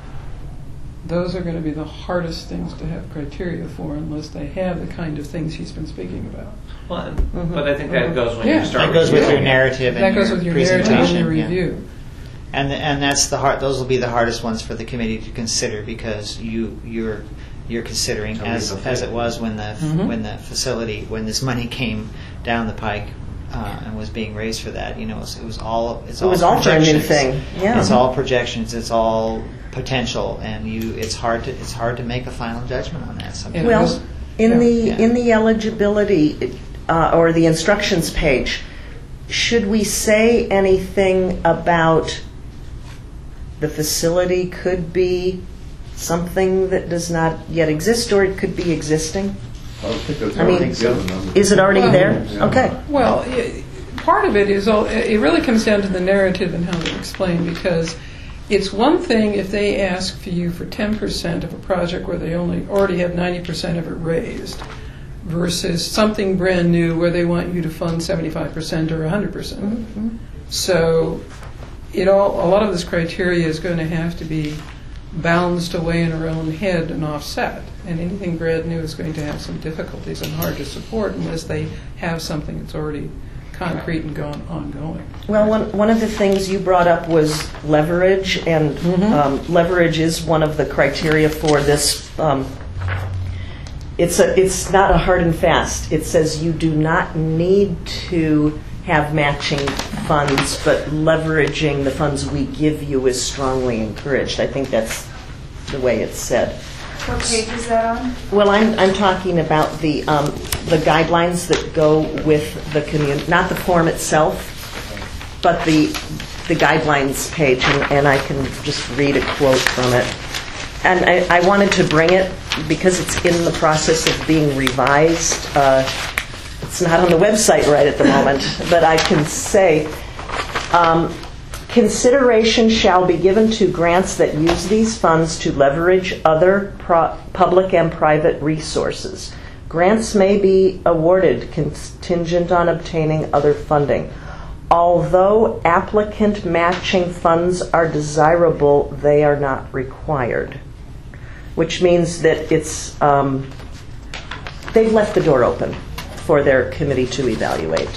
those are going to be the hardest things to have criteria for unless they have the kind of things he's been speaking about. Well, but I think that goes when you start. That goes with your narrative and that goes with your narrative and your review. And that's those will be the hardest ones for the committee to consider, because you're considering, as it was when the facility, when this money came down the pike and was being raised for that, it was all for a new thing. Yeah. It's all projections. It's all potential, and it's hard to make a final judgment on that sometimes. Well, in the eligibility or the instructions page, should we say anything about the facility could be something that does not yet exist, or it could be existing? I don't think that's is it already there? Yeah. Okay. Well, part of it is it really comes down to the narrative and how to explain, because it's one thing if they ask for you for 10% of a project where they already have 90% of it raised, versus something brand new where they want you to fund 75% or 100%. So a lot of this criteria is going to have to be balanced away in our own head and offset. And anything brand new is going to have some difficulties and hard to support unless they have something that's already concrete and ongoing. Well, one of the things you brought up was leverage, and leverage is one of the criteria for this. It's not a hard and fast. It says you do not need to have matching funds, but leveraging the funds we give you is strongly encouraged. I think that's the way it's said. What page is that on? Well, I'm talking about the guidelines that go with the community, not the form itself, but the guidelines page, and I can just read a quote from it. And I wanted to bring it because it's in the process of being revised. It's not on the website right at the moment, but I can say, consideration shall be given to grants that use these funds to leverage other public and private resources. Grants may be awarded contingent on obtaining other funding. Although applicant matching funds are desirable, they are not required. Which means that it's they've left the door open for their committee to evaluate.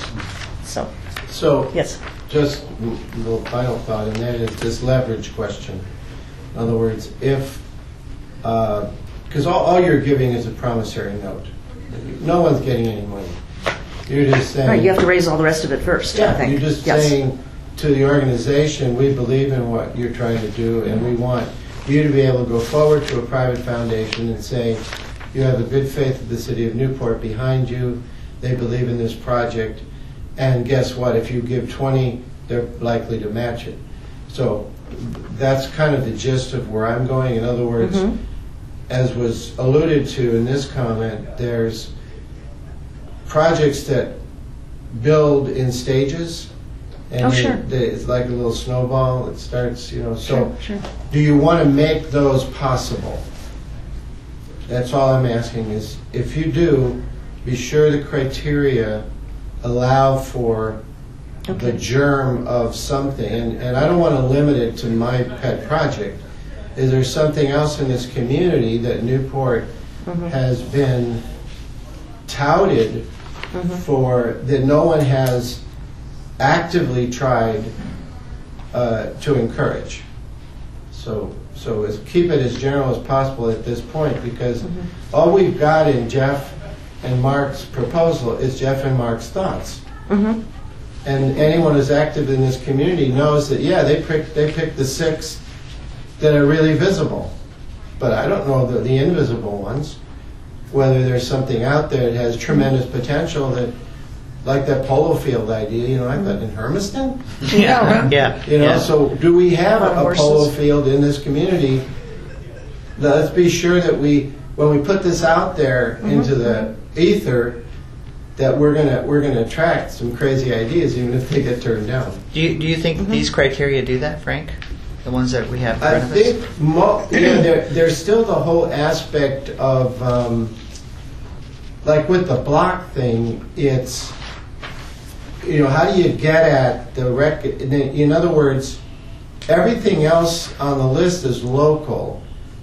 So yes. Just a little final thought, and that is this leverage question. In other words, if because all you're giving is a promissory note, no one's getting any money. You're just saying. Right, you have to raise all the rest of it first. Yeah, I think. you're just saying to the organization, we believe in what you're trying to do, and we want you to be able to go forward to a private foundation and say, you have the good faith of the city of Newport behind you, they believe in this project, and guess what, if you give 20, they're likely to match it. So that's kind of the gist of where I'm going. In other words, as was alluded to in this comment, there's projects that build in stages, and it's like a little snowball. It starts, so do you want to make those possible? That's all I'm asking is, if you do, be sure the criteria allow for the germ of something. And I don't want to limit it to my pet project. Is there something else in this community that Newport has been touted for, that no one has actively tried to encourage? So keep it as general as possible at this point, because all we've got in Jeff and Mark's proposal is Jeff and Mark's thoughts. And anyone who's active in this community knows that, they picked the 6 that are really visible. But I don't know the invisible ones, whether there's something out there that has tremendous potential, that, like that polo field idea, I thought in Hermiston? So do we have a polo field in this community? Let's be sure that when we put this out there into the ether, that we're gonna attract some crazy ideas, even if they get turned down. Do you think these criteria do that, Frank? The ones that we have in front of us? I think there's still the whole aspect of, like with the block thing, it's, how do you get at the in other words, everything else on the list is local,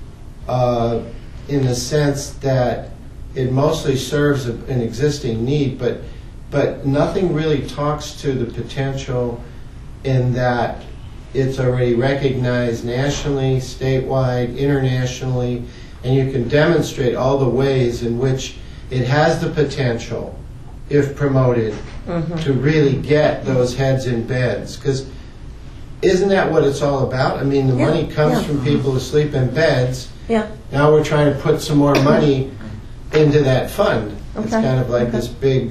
in the sense that it mostly serves an existing need, but nothing really talks to the potential in that it's already recognized nationally, statewide, internationally, and you can demonstrate all the ways in which it has the potential, if promoted, to really get those heads in beds. Because isn't that what it's all about? I mean, the money comes from people who sleep in beds. Now we're trying to put some more money into that fund. It's kind of like this big...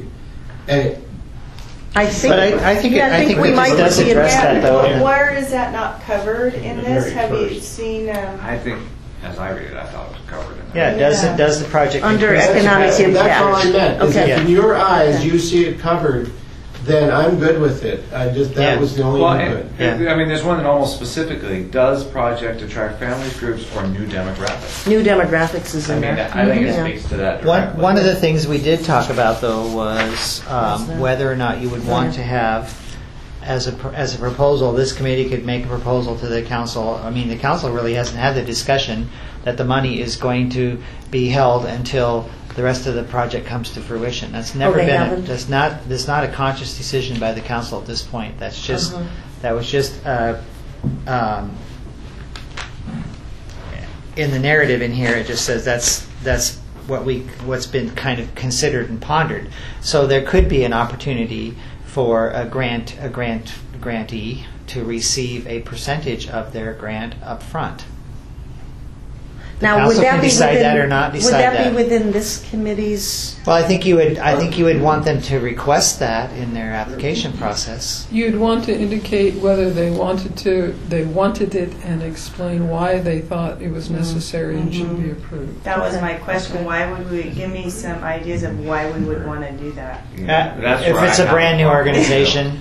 I think we might does address that, though. Where is that not covered in this? Have you seen... I think, as I read it, I thought it was covered in there. Does the project... Under economic impact. That's all I meant. If in your eyes you see it covered, then I'm good with it. That was the only input. I mean, there's one that almost specifically, does project attract family groups or new demographics? New demographics is in there. I think it speaks to that directly. One of the things we did talk about, though, was whether or not you would want to have, as a proposal, this committee could make a proposal to the council. I mean, the council really hasn't had the discussion that the money is going to be held until the rest of the project comes to fruition. That's never been. That's not a conscious decision by the council at this point. That's just that was just in the narrative in here. It just says that's what's been kind of considered and pondered. So there could be an opportunity for a grantee to receive a percentage of their grant up front. The Now, would council that can be decide within, that or not decide would that that. be within this committee's? Well, I think you would want them to request that in their application process. You'd want to indicate whether they wanted it and explain why they thought it was necessary and should be approved. That was my question. Why would we, give me some ideas of why we would want to do that? If it's a brand new organization,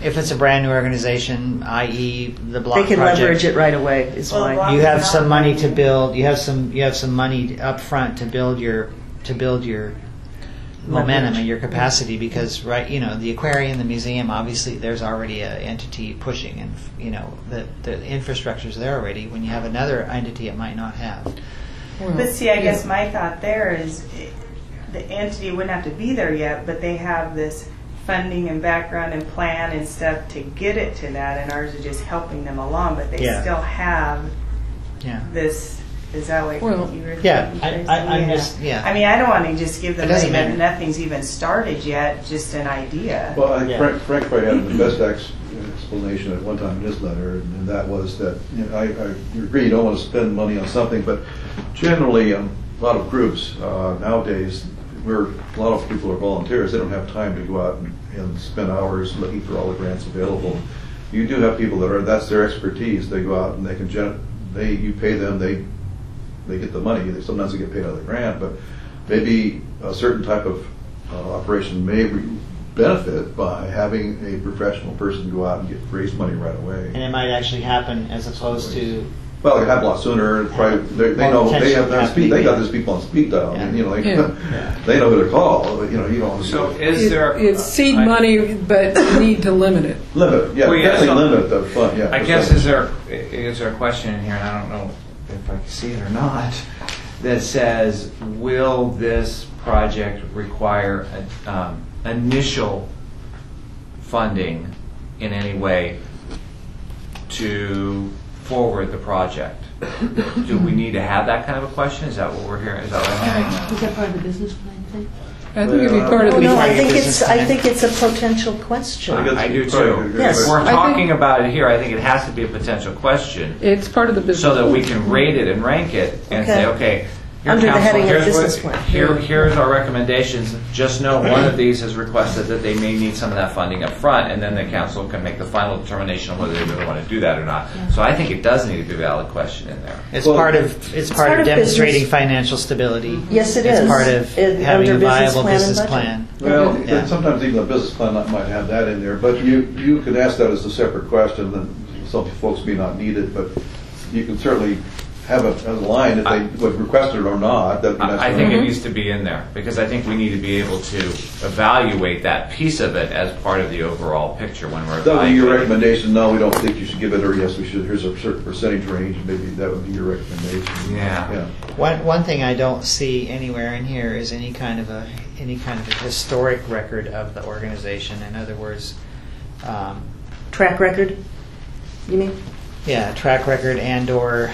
i.e. the block They can project, leverage it right away, is Well, why. you have some money to build. You have some money up front to build your momentum and your capacity, because the aquarium, the museum, obviously there's already an entity pushing, and the infrastructure's there already. When you have another entity, it might not have. But see, I guess my thought there is the entity wouldn't have to be there yet, but they have this funding and background and plan and stuff to get it to that, and ours is just helping them along, but they still have this. Is that what you were thinking? Yeah, I'm just, I mean, I don't want to just give them It doesn't money that matter. nothing's even started yet, just an idea. Well, I think Frank probably had the best explanation at one time in his letter, and that was that, I agree, you don't want to spend money on something, but generally, a lot of groups nowadays, where a lot of people are volunteers, they don't have time to go out and spend hours looking for all the grants available. You do have people that's their expertise. They go out and they can, you pay them, they get the money. Sometimes they get paid out of the grant, but maybe a certain type of operation may benefit by having a professional person go out and raise money right away. And it might actually happen as opposed to. Well, it happened a lot sooner. Probably, they know they have their speed. They got these people on speed dial. Yeah. And, they know who to call. But, you don't. So is there? It's seed money, but you need to limit it. Limit, yeah. Well, yeah, Definitely so- limit the fund. Yeah. I guess is there a question in here, and I don't know if I can see it or not, that says, will this project require initial funding in any way to forward the project? Do we need to have that kind of a question? Is that what we're hearing? Is that what I'm hearing? Is that part of the business plan thing? I think it'd be part of the. No, I think it's a potential question. I do too. Yes. If we're I talking about it here, I think it has to be a potential question, It's part of the business. so that we can rate it and rank it and say, okay, here, Under the council, heading of here's business what- plan. here's our recommendations. Just know one of these has requested that they may need some of that funding up front, and then the council can make the final determination on whether they really want to do that or not. So I think it does need to be a valid question in there. It's part of part of demonstrating business. financial stability. Yes, it It's is. part of having Under a viable plan and business budget. plan. Well, Yeah. sometimes even a business plan might have that in there, but you could ask that as a separate question, and some folks may not need it, but you can certainly have a line if they would request it or not. I think it needs to be in there, because I think we need to be able to evaluate that piece of it as part of the overall picture when we're That would be your evaluating. recommendation. No, we don't think you should give it, or yes, we should. Here's a certain percentage range. Maybe that would be your recommendation. Yeah. One thing I don't see anywhere in here is any kind of a historic record of the organization. In other words, Track record, you mean? track record and/or.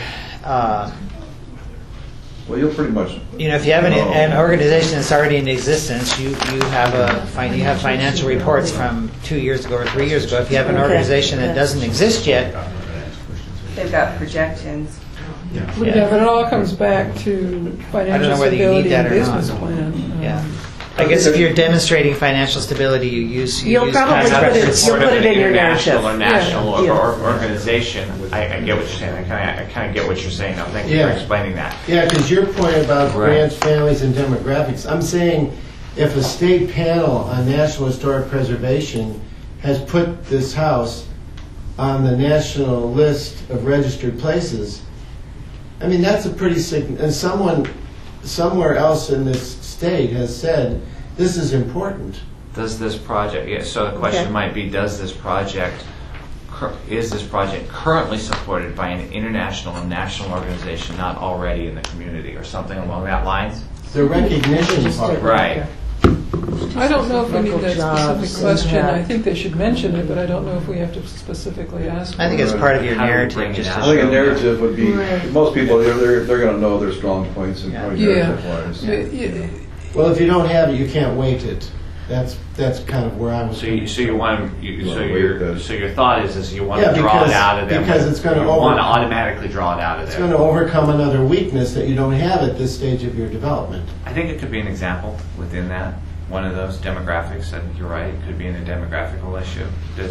Well, you'll pretty much. If you have an organization that's already in existence, you have financial reports from 2 years ago or 3 years ago. If you have an organization that doesn't exist yet, They've got projections. Yeah, but it all comes back to I don't financial know whether you need stability that and or business not. plan. Yeah. I guess if you're demonstrating financial stability, you use You'll probably past put it- records. you'll put it in your International narrative. or national Yeah. or organization. I get what you're saying. I kind of get what you're saying now. Thank you for Yeah. explaining that. Yeah, because your point about Right. grants, families, and demographics, I'm saying if a state panel on National Historic Preservation has put this house on the national list of registered places, I mean, that's a pretty and someone somewhere else in this state has said, this is important. Does this project? So the question might be: is this project currently supported by an international and national organization not already in the community, or something along that lines? The recognition part. Right. I don't know if we need that Jobs specific question. impact. I think they should mention it, but I don't know if we have to specifically ask. I think it's part of your How do we narrative. bring it Just out? to I think a show- narrative would be, Right. most people, they're going to know their strong points and probably Yeah. narrative-wise. Yeah. Well, if you don't have it, you can't weight it. That's kind of where I was. So you want so your thought is you want Yeah, to draw it because- out of there because it's gonna you want to automatically draw it out of It's there. going to overcome another weakness that you don't have at this stage of your development. I think it could be an example within that. One of those demographics. I think you're right. It could be in a demographical issue.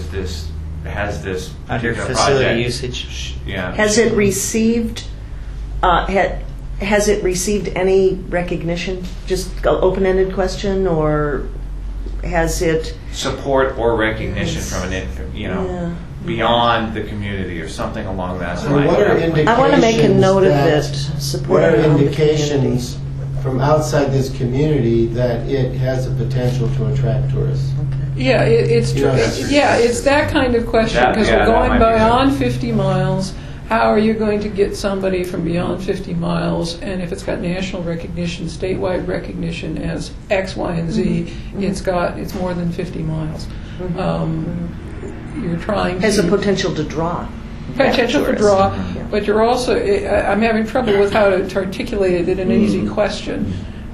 Has this Under particular facility project, usage. Yeah. Has it received, has it received any recognition? Just an open-ended question, or has it? Support or recognition from Yeah. beyond the community or something along that So what are line. indications I want to make a note of that- it. What Support are around the indications from outside this community that it has the potential to attract tourists? Yeah, it's You know, it's that kind of question, That- because yeah, we're that going might be beyond 50 miles. How are you going to get somebody from beyond 50 miles? And if it's got national recognition, statewide recognition as X, Y, and Z, it's more than 50 miles. You're trying Has to the potential to draw. potential for tourists. draw, Yeah. but you're also, I'm having trouble with how to articulate it in an easy question,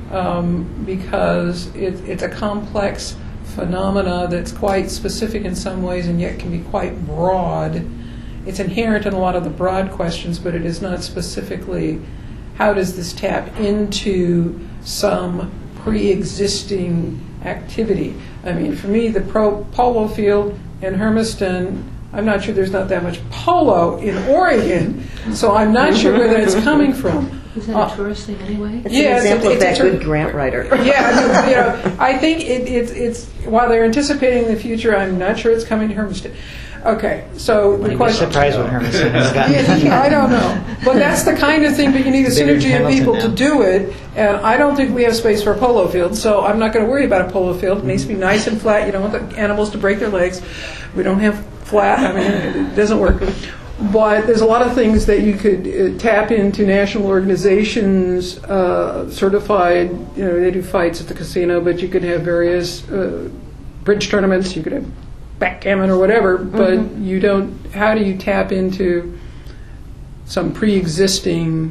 because it's a complex phenomena that's quite specific in some ways and yet can be quite broad. It's inherent in a lot of the broad questions, but it is not specifically how does this tap into some pre-existing activity. I mean, for me, the polo field in Hermiston, I'm not sure there's not that much polo in Oregon, so I'm not sure where that's coming from. Is that a tourist thing anyway? It's Yeah, an example of that it's a- good grant writer. Yeah, I think it's while they're anticipating the future, I'm not sure it's coming to Hermiston. Okay, so the You'd be question. surprised what Hermiston has gotten. Yeah, I don't know, but that's the kind of thing. But you need a Bigger than synergy of people to Hamilton do it, and I don't think we have space for a polo field. So I'm not going to worry about a polo field. It needs to be nice and flat. You don't want the animals to break their legs. We don't have flat. I mean, it doesn't work. But there's a lot of things that you could tap into. National organizations, certified. You know, they do fights at the casino, but you could have various bridge tournaments. You could have backgammon or whatever. But you don't. How do you tap into some pre-existing,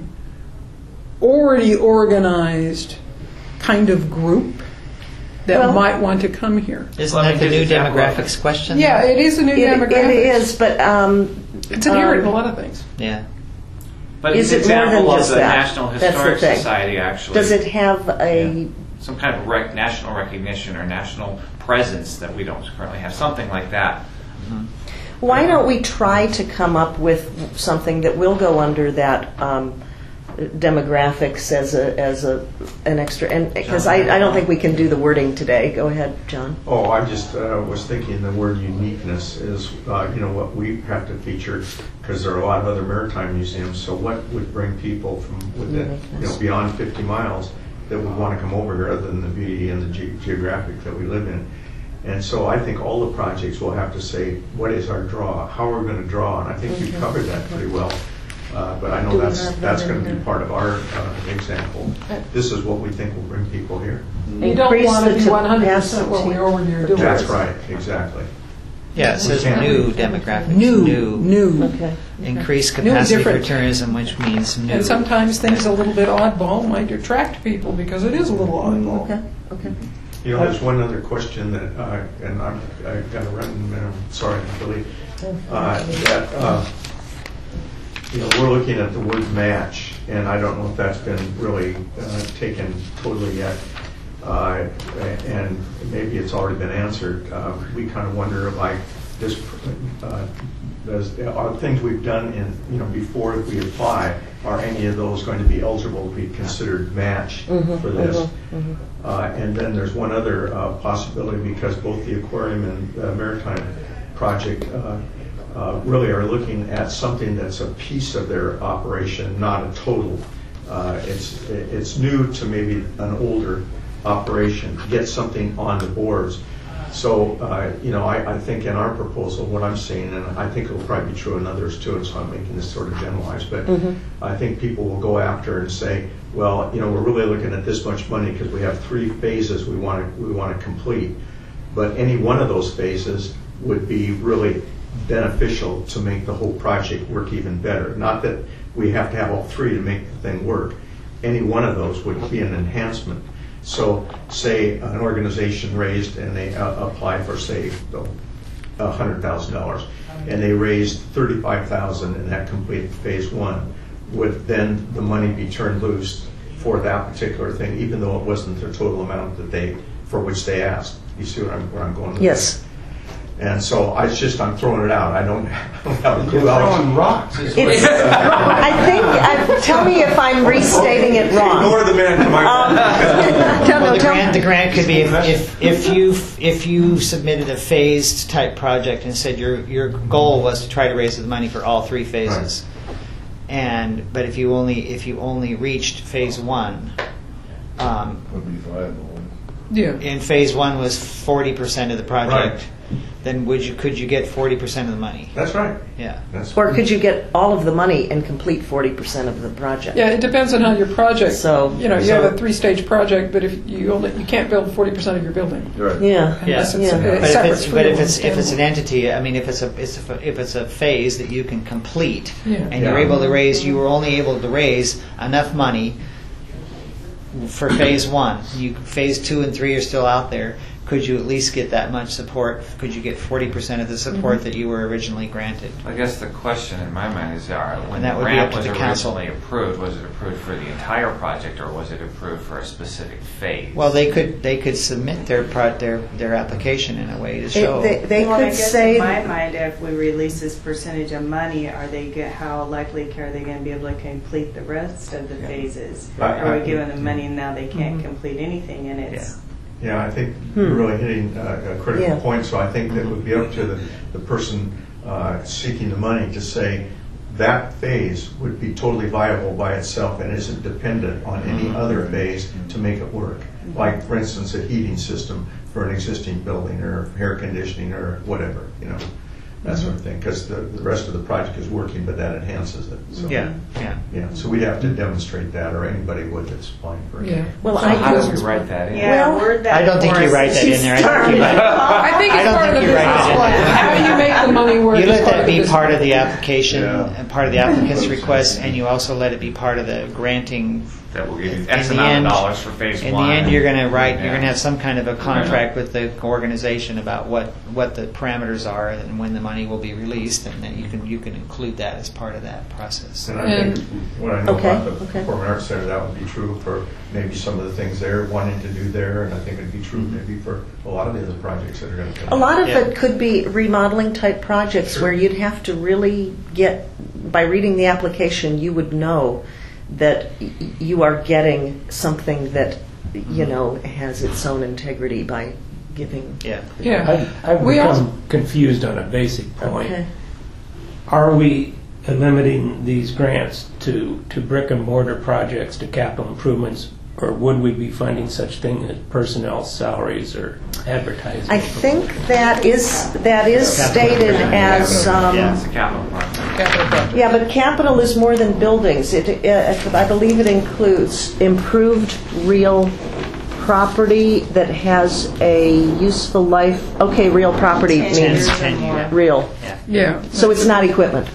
already organized kind of group that Well, might want to come here? Isn't that the new demographics question? Yeah, it is a new demographic. It is, but It's inherent in a lot of things. Yeah. But Is it's it an more than example of just the that? National That's the Historic thing. Society, actually. does it have a? Some kind of national recognition or national presence that we don't currently have, something like that. Why don't we try to come up with something that will go under that demographics as an extra? And because I don't think we can do the wording today. Go ahead, John. Oh, I just was thinking the word uniqueness is, what we have to feature, because there are a lot of other maritime museums. So what would bring people from within, beyond 50 miles that would want to come over here, other than the beauty and the geographic that we live in? And so I think all the projects will have to say, what is our draw? How are we going to draw? And I think you covered that pretty well. But I know that's going to be part of our example. This is what we think will bring people here. You don't want to be 100% what we already are doing. That's right, exactly. Yeah, it says We can't- new demographics. New. Okay. Increased New and capacity for different. tourism, which means new. And sometimes things a little bit oddball might attract people because it is a little oddball. Okay. There's one other question that, and I've got to run in a minute, I'm sorry, Billy, that, we're looking at the word match, and I don't know if that's been really taken totally yet, and maybe it's already been answered. We kind of wonder, like, this, are things we've done before we apply, are any of those going to be eligible to be considered match for this? And then there's one other possibility, because both the aquarium and the maritime project really are looking at something that's a piece of their operation, not a total. It's new to maybe an older operation, get something on the boards. So, I think in our proposal, what I'm seeing, and I think it will probably be true in others too, and so I'm making this sort of generalized, but I think people will go after and say, well, we're really looking at this much money because we have 3 phases we want to complete, but any one of those phases would be really beneficial to make the whole project work even better. Not that we have to have all 3 to make the thing work. Any one of those would be an enhancement. So say an organization raised and they apply for, say, $100,000, and they raised $35,000 and that completed phase one. Would then the money be turned loose for that particular thing, even though it wasn't the total amount for which they asked? You see where I'm going with Yes. that? And so I'm throwing it out. I don't have a clue. Throwing rocks. I think, tell me if I'm restating it wrong. Ignore the man to my right. The grant could be if you submitted a phased type project and said your goal was to try to raise the money for all three phases, but if you only reached phase one, Would be viable. and phase one was 40% of the project, then could you get 40% of the money? That's right. Yeah. Or could you get all of the money and complete 40% of the project? Yeah, it depends on how your project. So you have a 3-stage project, but if you can't build 40% of your building. Right. Yeah. Unless Yeah. But if it's an entity, I mean, if it's a phase that you can complete, and you're able to raise, you were only able to raise enough money for phase one. Phase 2 and 3 are still out there. Could you at least get that much support? Could you get 40% of the support that you were originally granted? I guess the question in my mind is, when that the would be grant up to was the council. originally approved, was it approved for the entire project, or was it approved for a specific phase? Well, they could submit their application in a way to show. They Well, I could guess say. in my mind, if we release this percentage of money, how likely are they going to be able to complete the rest of the phases? Are we giving them money and now they can't complete anything, and it's. Yeah, I think you're really hitting a critical point. So I think that it would be up to the person seeking the money to say that phase would be totally viable by itself and isn't dependent on any other phase to make it work. Like, for instance, a heating system for an existing building, or air conditioning, or whatever, that sort of thing. Because the rest of the project is working, but that enhances it. So, Yeah. So we'd have to demonstrate that, or anybody would that's applying for it. Yeah. Well, So how do we write that in? Yeah, word that I don't think you write that in there. I think it's part of the business plan. How you make the money work. You is let part that of be the part of business the plan. application and part of the applicant's request, and you also let it be part of the granting. That will give you In X the amount end- of dollars for phase In one. the end, you're going to write. Yeah. You're going to have some kind of a contract with the organization about what the parameters are and when the money will be released, and then you can include that as part of that process. And I think what I know about the Okay. Performing Arts Center, that would be true for maybe some of the things they're wanting to do there, and I think it'd be true maybe for a lot of the other projects that are going to come. A lot of it could be remodeling type projects where you'd have to really by reading the application, you would know that you are getting something that, has its own integrity by giving. Yeah. I've We also- become confused on a basic point. Okay. Are we limiting these grants to brick and mortar projects, to capital improvements, or would we be funding such thing as personnel salaries or advertising? I think that is stated as. It's a capital project. Yeah, but capital is more than buildings. I believe it includes improved real property that has a useful life. Okay, real property means 10 years. real. Yeah. So it's not equipment.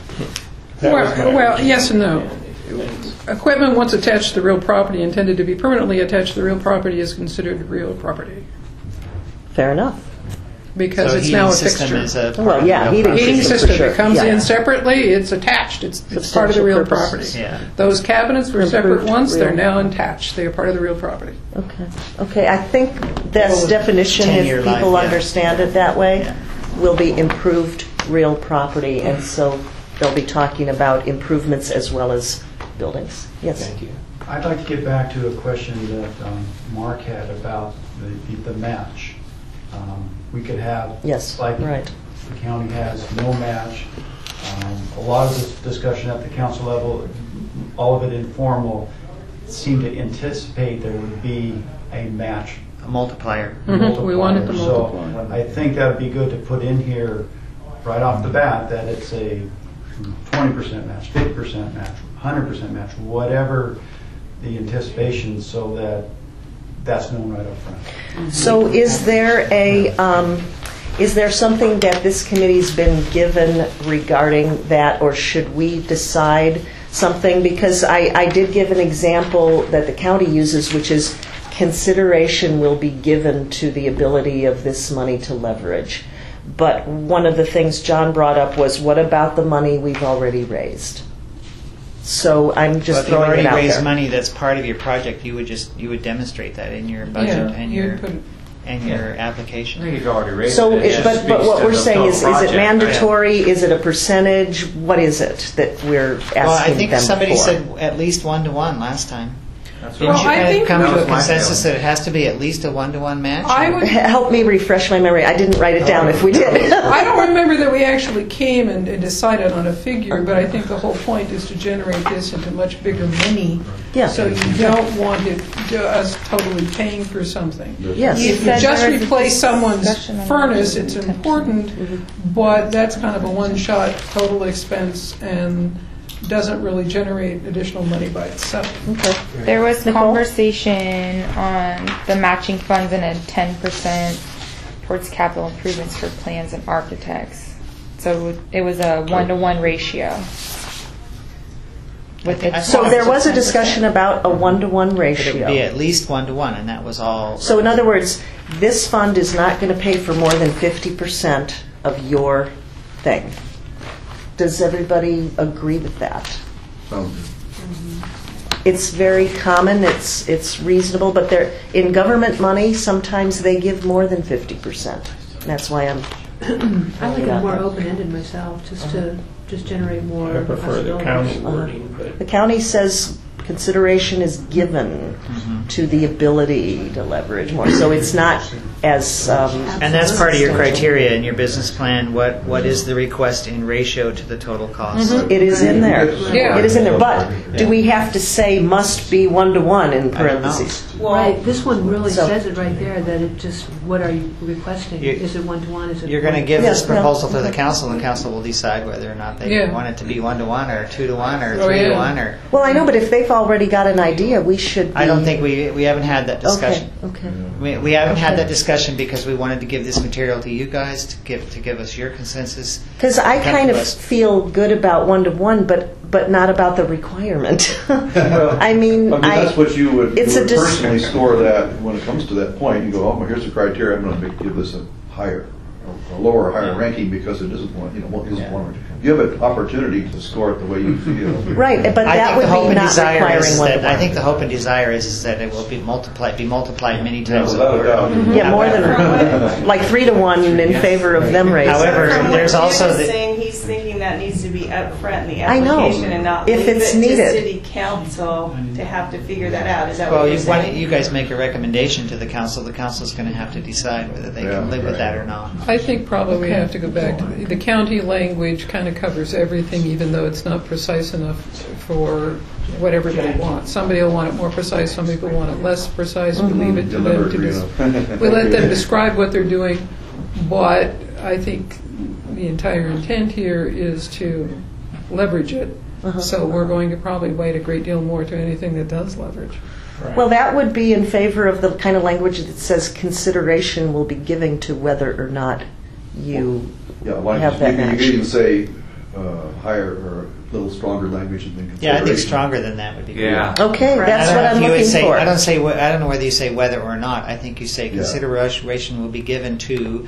Well, yes and no. Equipment once attached to the real property, intended to be permanently attached to the real property, is considered real property Fair enough. because So it's now a heating system fixture. is a Well, yeah, Heating system. for sure. It comes Yeah. in separately. It's attached. It's part of the Substantial real purpose. property. Yeah. Those cabinets were separate Improved once. They're real. now attached. They are part of the real property. Okay. I think this definition, 10-year if life, people yeah. understand it that way, Yeah. will be improved real property, and so they'll be talking about improvements as well as buildings. Yes. Thank you. I'd like to get back to a question that Mark had about the match. We could have, Yes, like right. the county has, no match. A lot of this discussion at the council level, all of it informal, seemed to anticipate there would be a match. a multiplier. We wanted the So multiplier. I think that would be good to put in here right off the bat that it's a 20% match, 50% match, 100% match, whatever the anticipation, so that that's known right up front. So is there something that this committee's been given regarding that, or should we decide something? Because I did give an example that the county uses, which is consideration will be given to the ability of this money to leverage. But one of the things John brought up was, what about the money we've already raised? So I'm just But throwing it out if you already raised there. money that's part of your project, you would demonstrate that in your budget and your application. I think if you already raised So, it, it just but speaks what to we're the saying total is it project. mandatory? Is it a percentage? What is it that we're asking Well, I think them somebody for? said at least 1-to-1 last time. That's Didn't what you I guys think come that to was a my consensus feeling. that it has to be at least a 1-to-1 match? I would. Help me refresh my memory. I didn't write it down if we did. I don't remember that we actually came and decided on a figure, but I think the whole point is to generate this into much bigger money. Yeah. So you don't want us totally paying for something. Yes. You If you said just there was a replace someone's discussion on furnace, that. it's important, but that's kind of a one-shot total expense and doesn't really generate additional money by itself. Okay. There was Nicole? conversation on the matching funds and a 10% towards capital improvements for plans and architects. So it was a 1-to-1 ratio. With the So there was a 10%. discussion about a 1-to-1 But it would be ratio. at least 1-to-1, and that was all. So in other words, this fund is not going to pay for more than 50% of your thing. Does everybody agree with that? Sounds It's very common, it's reasonable, but in government money, sometimes they give more than 50%. That's why I'm... I like it more open-ended myself, just to generate more I prefer the county possibilities. wording, but The county says consideration is given to the ability to leverage more. So it's not as... And that's part of your criteria in your business plan. What is the request in ratio to the total cost? It is in there. Yeah. It is in there. But do we have to say must be 1-to-1 in parentheses? Right, this one really So- says it right there, that it just, what are you requesting? You- Is it 1-to-1, is it? You're going to give this Yes, yeah. proposal to the council, and council will decide whether or not they Yeah. want it to be 1-to-1 or 2-to-1 or Oh, yeah. 3-to-1 or. Well, I know, but if they've already got an idea, we should be... I don't think we haven't had that discussion. Okay. We haven't had Okay. that discussion because we wanted to give this material to you guys to give us your consensus. Because I Come kind to of us. feel good about 1-to-1, but not about the requirement. I mean, that's what you would it's a dis- personally score that when it comes to that point. You go, oh, well, here's the criteria. I'm going to give this a higher, a lower, or higher ranking because it isn't one. Isn't one. You have an opportunity to score it the way you feel. Right, but I that think would the hope be and not desire requiring is 1-to-1. that I think the hope and desire is that it will be multiplied many times without a over. doubt. Yeah, more than like 3-to-1 in favor of them raising. However, From what there's Jim also is the. saying he's thinking that needs to be up front in the I know. application and not If leave it's it needed. to city council to have to figure that out. Is that Well, what you're why don't saying? you guys make a recommendation to the council? The council's going to have to decide whether they can live with that or not. I think probably we have to go back to the county language kind of covers everything, even though it's not precise enough for what everybody wants. Somebody will want it more precise, some people want it less precise. We leave it to You'll never them to agree enough. we let them describe what they're doing, but I think the entire intent here is to leverage it. So we're going to probably weight a great deal more to anything that does leverage. Well, that would be in favor of the kind of language that says consideration will be given to whether or not you Yeah, why don't have that you match. could even say higher or a little stronger language than consideration. Yeah, I think stronger than that would be good. Yeah. Okay, I that's don't what know if I'm you would looking say, for. I don't know whether you say whether or not. I think you say consideration will be given to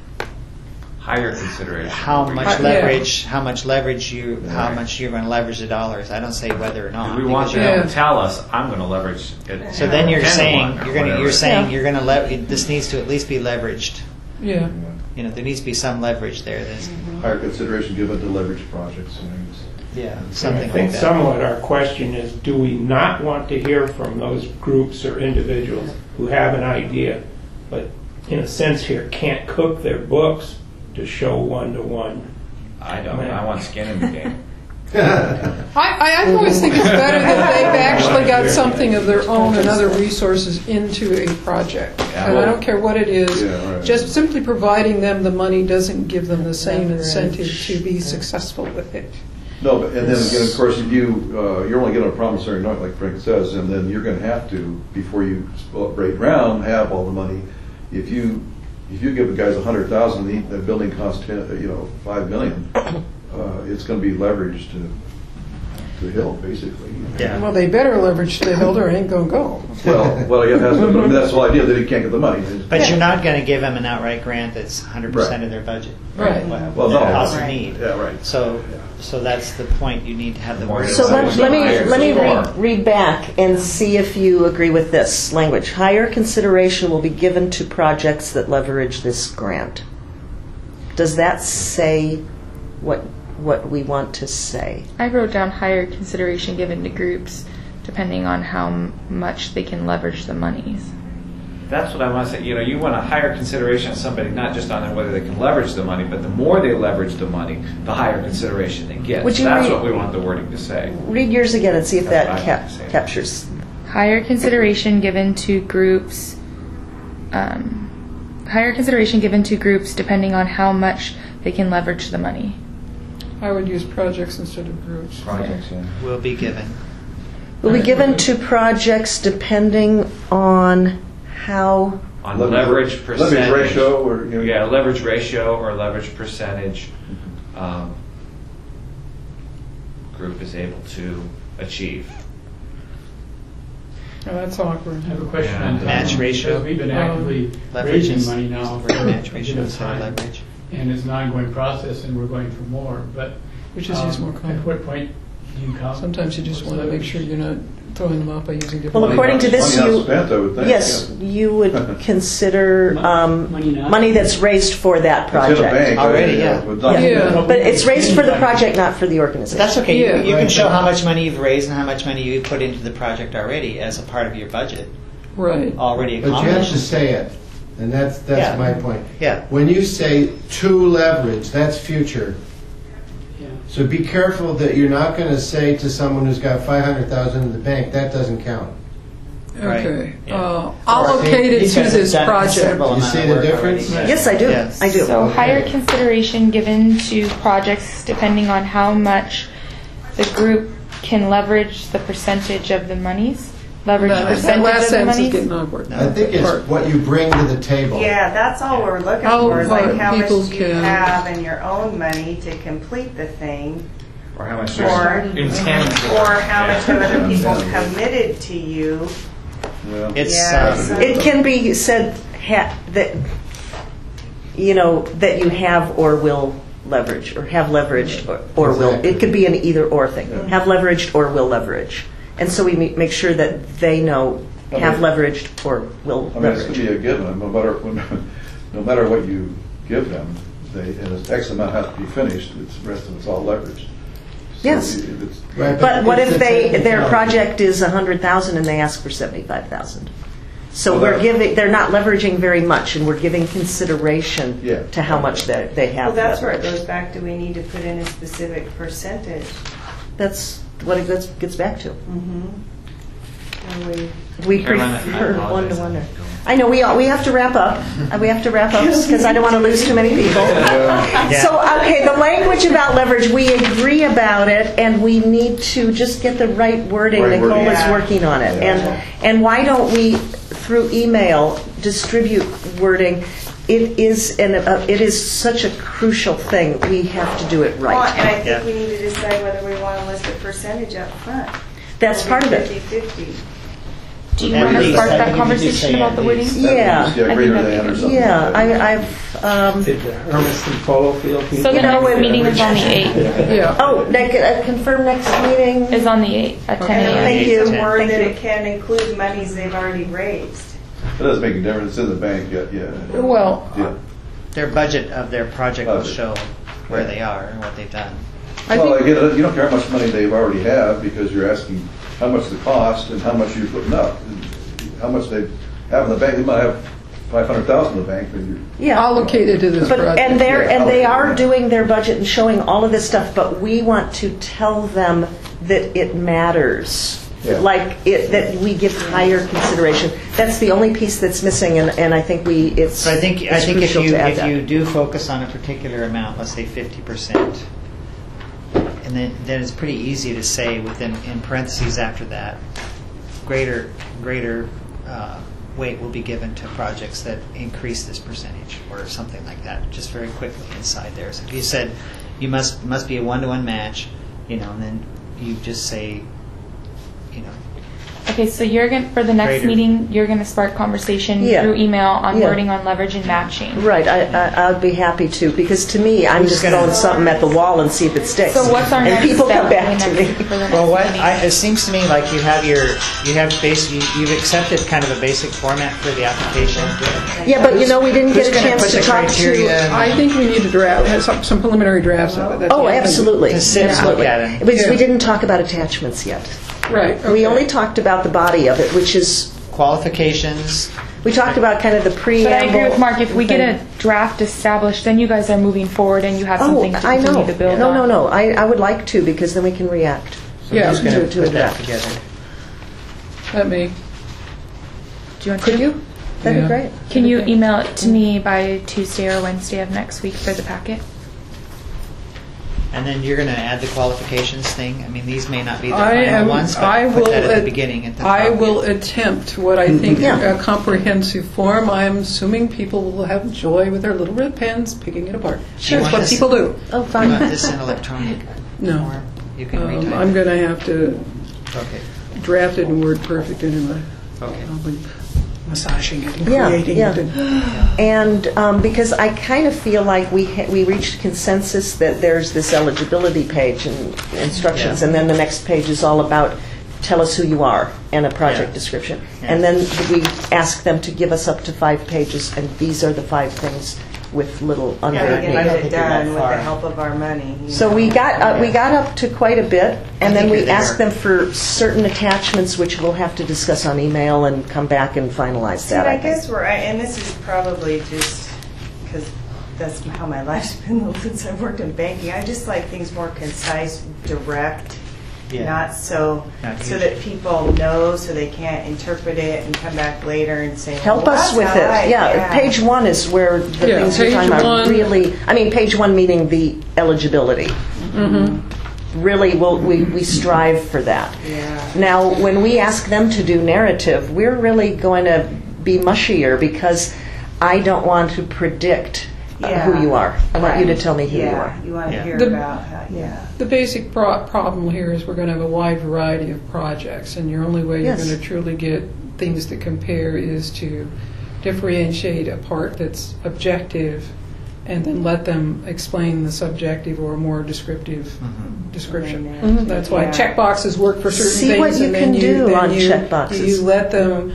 Higher consideration. how much Yeah. leverage, how much you're going to leverage the dollars. I don't say whether or not. We want because them Yeah. to tell us, I'm going to leverage it. So then you're 10 to saying 1 or you're whatever. saying you're going to this needs to at least be leveraged. Yeah. You know, there needs to be some leverage there. There's, Higher consideration given to leverage projects. yeah, I something think like that. somewhat our question is, do we not want to hear from those groups or individuals who have an idea, but in a sense here can't cook their books to show 1-to-1? I don't. I want skin in the game. I always think it's better that they've actually got something of their own and other resources into a project. And I don't care what it is, just simply providing them the money doesn't give them the same incentive to be successful with it. No, but, and then again, of course, if you're only given a promissory note, like Frank says, and then you're going to have to, before you break ground, have all the money. If you give the guys $100,000, the building costs $5 million. It's going to be leveraged to the hill, basically. Yeah. Well, they better leverage the hill or it ain't going to go. Well, yeah, that's the whole idea, that he can't get the money. But you're not going to give them an outright grant that's 100% of their budget. Right. Well, Their no. cost of need. Yeah, right. So that's the point. You need to have the word. So let me Sure. read back and see if you agree with this language. Higher consideration will be given to projects that leverage this grant. Does that say what we want to say? I wrote down higher consideration given to groups depending on how much they can leverage the monies. That's what I want to say. You want a higher consideration of somebody, not just on whether they can leverage the money, but the more they leverage the money, the higher consideration they get. Would you That's read- what we want the wording to say. Read yours again and see if that That's what I say. captures. Higher consideration given to groups. Higher consideration given to groups depending on how much they can leverage the money. I would use projects instead of groups. Projects, yeah. Will be given. Will be given to projects depending on how. On leverage percentage. Leverage ratio, or Yeah, leverage ratio or leverage percentage group is able to achieve. Oh, that's awkward. I have a question on Match ratio. We've been actively Leverage raising is money now for match a ratio bit of instead of time, leverage. and it's an ongoing process, and we're going for more. But We just use more at content. what point do you come? Sometimes you just want to make sure you're not throwing them off by using different. Well, according to this, money not you spent, I would think. yes, you would consider Money not- money that's raised for that It's in a project. bank. Already, yeah. It's not- Yeah. But it's raised for the project, not for the organization. That's okay. Yeah. You can show how much money you've raised and how much money you put into the project already as a part of your budget. Right. Already But you have to accomplished. say it, and that's Yeah. my point. Yeah. When you say to leverage, that's future. Yeah. So be careful that you're not going to say to someone who's got 500,000 in the bank, that doesn't count. Right. Okay. Yeah. Allocated These to guys have this done project. considerable You amount see of the work difference? already. Yes, I do. Yes. I do. So Okay. higher consideration given to projects depending on how much the group can leverage the percentage of the monies. Leverage That percentage last of the sentence is monies. getting awkward. I think it's what you bring to the table. Yeah, that's all we're looking Oh, for, is like but how much people you can- have in your own money to complete the thing, Or how much Or- there's intended. or how much have other people committed to you. Well, It's Yeah, so- It can be said that that you have or will leverage, or have leveraged or will. Exactly. It could be an either or thing. Have leveraged or will leverage, and so we make sure that they know have leveraged or will I mean, it's going leverage. to be a given, no matter what you give them, and X amount has to be finished, the rest of it's all leveraged. So Yes. it's- Right, But what it's if a their technicality. project is 100,000 and they ask for 75,000? So Well, they're not leveraging very much, and we're giving consideration Yeah. to how much they Well, have that's where it leveraged. goes back, do we need to put in a specific percentage? That's what it gets back to. When We Caroline, I prefer apologize. one-to-one there. I know, we have to wrap up. We have to wrap up because I don't want to lose too many people. So, okay, the language about leverage, we agree about it, and we need to just get the right wording. Right Nicole wording. is Yeah. working on it. Yeah. And why don't we, through email, distribute wording? It is such a crucial thing. We have to do it Well, right. and I think Yeah. we need to decide whether we want to list a percentage up front. That's part of it. 50/50. Do you At want to least. start I think that you could conversation just say about at the wording? least. Yeah. Yeah, I greater think than or something. Yeah, I've. Did the Hermiston Polo Field people? So the next meeting is on the 8th. Yeah. Oh, confirm next meeting. Is on the 8th at 10 And a.m. Thank we you. need some word Thank that you. it can include monies they've already raised. It doesn't make a difference, it's in the bank, yeah. Well, Yeah. Their budget of their project will Budget. show where they are and what they've done. I Well, think again, you don't care how much money they've already have, because you're asking how much the cost and how much you're putting up. How much they have in the bank, they might have 500,000 in the bank, but you're, Yeah. allocated to this But, project. and they are allocated. doing their budget and showing all of this stuff, but we want to tell them that it matters. Yeah. That we give higher consideration. That's the only piece that's missing, and I think it's So I think it's if crucial to add if that. you do focus on a particular amount, let's say 50%, and then it's pretty easy to say within in parentheses after that, greater weight will be given to projects that increase this percentage or something like that, just very quickly inside there. So if you said you must be a 1-to-1 match, and then you just say, you know, Okay, so you're going for the next Greater. meeting. You're going to spark conversation Yeah. through email on Yeah. wording on leverage and matching. Right, I'd be happy to, because to me, I'm Who's just gonna- throwing something at the wall and see if it sticks. So what's our And next people step come back for to the me. next- for the next well, what meeting? it seems to me like you've accepted kind of a basic format for the application. Yeah, but you know, we didn't Who's get a gonna chance put to the talk criteria? to... I think we need to have some preliminary drafts of it. That's Oh, the other thing. absolutely. To sit and absolutely. look at it. Because we Yeah. didn't talk about attachments yet. Right. We okay. only talked about the body of it, which is, Qualifications. we talked about kind of the But preamble. I agree with Mark. If we get thing. a draft established, then you guys are moving forward and you have Oh, something to I know. continue to build on. No. I would like to, because then we can react. Yeah. Who's going to to put that that. together? Let me. Do you want Could to? you? That'd Yeah. be great. Can you email it to me by Tuesday or Wednesday of next week for the packet? And then you're going to add the qualifications thing. I mean, these may not be the I final ones, but put that at the beginning. At the I top. will attempt what I think Yeah. a comprehensive form. I'm assuming people will have joy with their little red pens picking it apart. Sure. That's what people do. Oh, You fine. want this in electronic No. form? You can retype I'm it. going to have to Okay. draft it in WordPerfect anyway. Okay. I'll be massaging it and Yeah, creating yeah. it. And because I kind of feel like we reached consensus that there's this eligibility page and instructions, Yeah. and then the next page is all about tell us who you are and a project Yeah. description. Yeah. And then we ask them to give us up to 5 pages, and these are the 5 things with little under. Yeah, we I can don't get think it you're that done with far. the help of our money. you So know. we got up to quite a bit, and I then think we you're there. asked them for certain attachments, which we'll have to discuss on email and come back and finalize See, that. I think. guess and this is probably just because that's how my life's been since I've worked in banking. I just like things more concise, direct, Yeah. not so that people know, so they can't interpret it and come back later and say, Help well, us that's with how it. I- Yeah, page 1 is where the Yeah, things you're page talking about one. really. I mean, page 1 meaning the eligibility. Really, we strive for that. Yeah. Now, when we ask them to do narrative, we're really going to be mushier because I don't want to predict who you are. I want you to tell me who you are. You want to hear The- about how, The basic problem here is we're going to have a wide variety of projects, and your only way Yes. you're going to truly get things to compare is to differentiate a part that's objective and then let them explain the subjective or more descriptive description. Mhm. That's why Yeah. checkboxes work for certain See things. what you and can then do then on checkboxes. You let them,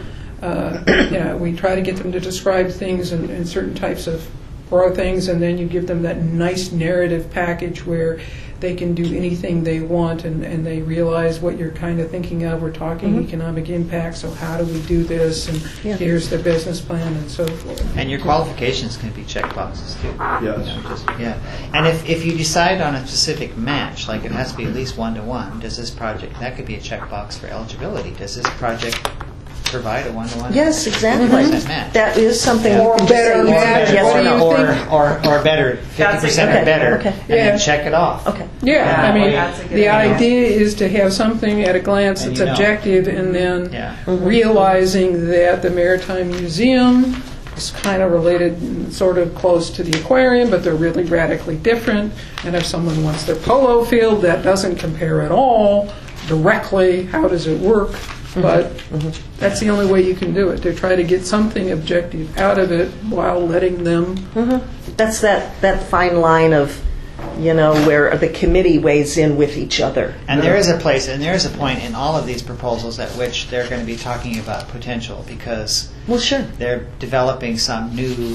we try to get them to describe things in certain types of broad things, and then you give them that nice narrative package where they can do anything they want, and they realize what you're kind of thinking of. We're talking economic impact, so how do we do this, and Yeah. here's the business plan, and so forth. And your qualifications can be checkboxes too. Yes. Yeah. And if you decide on a specific match, like it has to be at least 1-to-1, does this project, that could be a checkbox for eligibility. Does this project provide a 1-to-1? Yes, exactly. 50% match? That is something Or you can just better say match. yes What or do you no. think? Or better, 50% okay, or better, okay. and Yeah. then check it off. Okay. Yeah, I mean, that's a good the idea. idea is to have something at a glance And that's you know. objective, and then Yeah. realizing that the Maritime Museum is kind of related, sort of close to the aquarium, but they're really radically different. And if someone wants their polo field, that doesn't compare at all directly. How does it work? But that's the only way you can do it, to try to get something objective out of it while letting them. That's that fine line of, where the committee weighs in with each other. And there is a place, and there is a point in all of these proposals at which they're going to be talking about potential, because Well, sure. they're developing something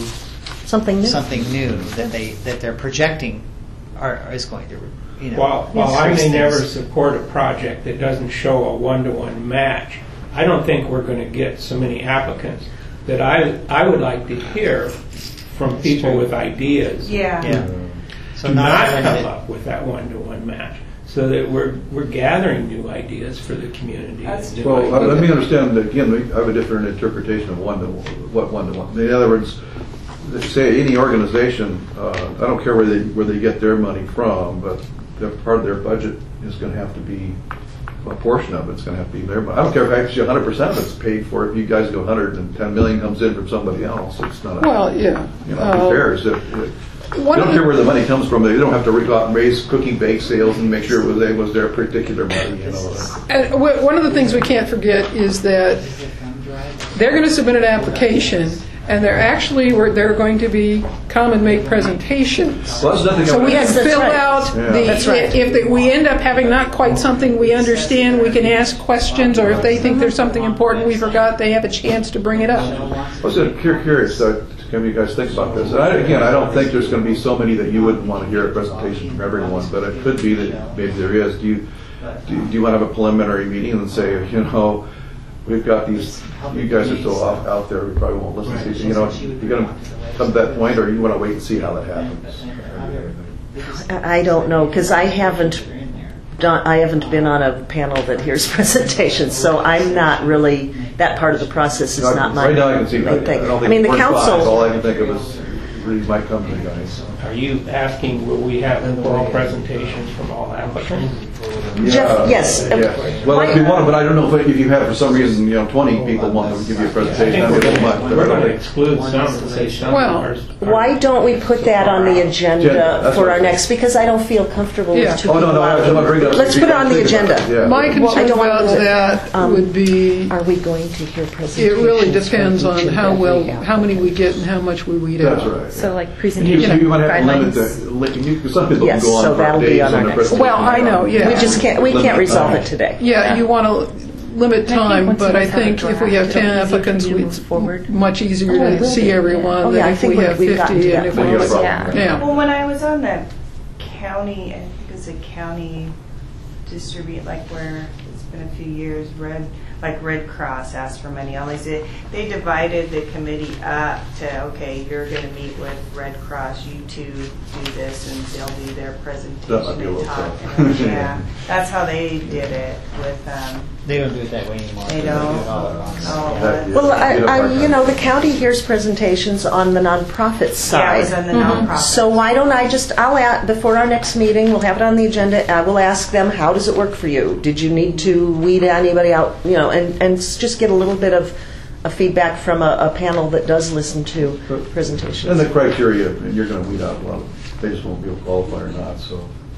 new that they're projecting is going to, While I increase may never things. support a project that doesn't show a 1-to-1 match, I don't think we're going to get so many applicants. That I would like to hear from people with ideas. Yeah. So Do not limited. come up with that 1-to-1 match, so that we're gathering new ideas for the community. and new Well, ideas. let me understand, again, I have a different interpretation of what 1-to-1. In other words, say any organization, I don't care where they get their money from, but part of their budget is going to have to be, a portion of it's going to have to be their money. I don't care if actually 100% of it's paid for. If you guys go 110 million comes in from somebody else, it's not. Well, yeah. Who cares? They don't care where the money comes from. They don't have to go out and raise cookie bake sales and make sure it was their particular money. And one of the things we can't forget is that they're going to submit an application, and they're going to come and make presentations. Well, that's nothing. So we have to fill right. out Yeah. That's right. if we end up having not quite something we understand, we can ask questions, or if they think there's something important we forgot, they have a chance to bring it up. I was curious. Can you guys think about this? Again, I don't think there's going to be so many that you wouldn't want to hear a presentation from everyone, but it could be that maybe there is. Do you want to have a preliminary meeting and say, we've got these, you guys are so out there, we probably won't listen to you. You're going to come to that point, or you want to wait and see how that happens? I don't know, because I haven't been on a panel that hears presentations, so I'm not really, that part of the process is not my Right now I can see my that. thing. I don't think I mean, the we're fine. council, All I can think of is really might come to you guys. Are you asking, will we have oral presentations from all applicants? Jeff, yes. Yeah. Well, if you want, but I don't know if you have, for some reason, 20 people want to give you a I presentation. think That'd be a little much, but we're I don't going to think. exclude some to say some Well, are. Why don't we put that on the agenda That's for what our I'm next, because I don't feel comfortable Yeah. with two Oh, people no, I just want to bring that up. Let's put it on the agenda. Yeah. My I concern don't want about to- that would be, Are we going to hear it presentations? really depends from on each and how every how many we get and how much we weed That's out. right. So like You presentation might have to limit guidelines. because some people Yes, can go so on that'll for be days on our on the next- presentation. Well, I know, yeah. We just can't Limit resolve time. it today. Yeah, you want to limit time, once but you I guys have a think if we have draft, 10 it'll be easier for applicants, you to it's move forward. much easier Oh, to really? see everyone Oh, than yeah, I if think we have we've gotten 50 to and that if Then we you got a have... problem. Yeah. Yeah. Well, when I was on the county, I think it was a county distribute, like where it's been a few years, Red Cross asked for money. They divided the committee up to, okay, you're going to meet with Red Cross, you two do this, and they'll do their That might presentation be a and little talk. tough. Yeah, that's how they did it with. They don't do it that way anymore. They do don't? it all at once. Oh, That- Well, Yeah. the county hears presentations on the nonprofit Yeah, it side. was on the nonprofit. So why don't I'll add, before our next meeting, we'll have it on the agenda, I will ask them, how does it work for you? Did you need to weed anybody out, and just get a little bit of feedback from a panel that does listen to presentations. And the criteria, and you're going to weed out a lot of, they just won't be able to qualify or not, so.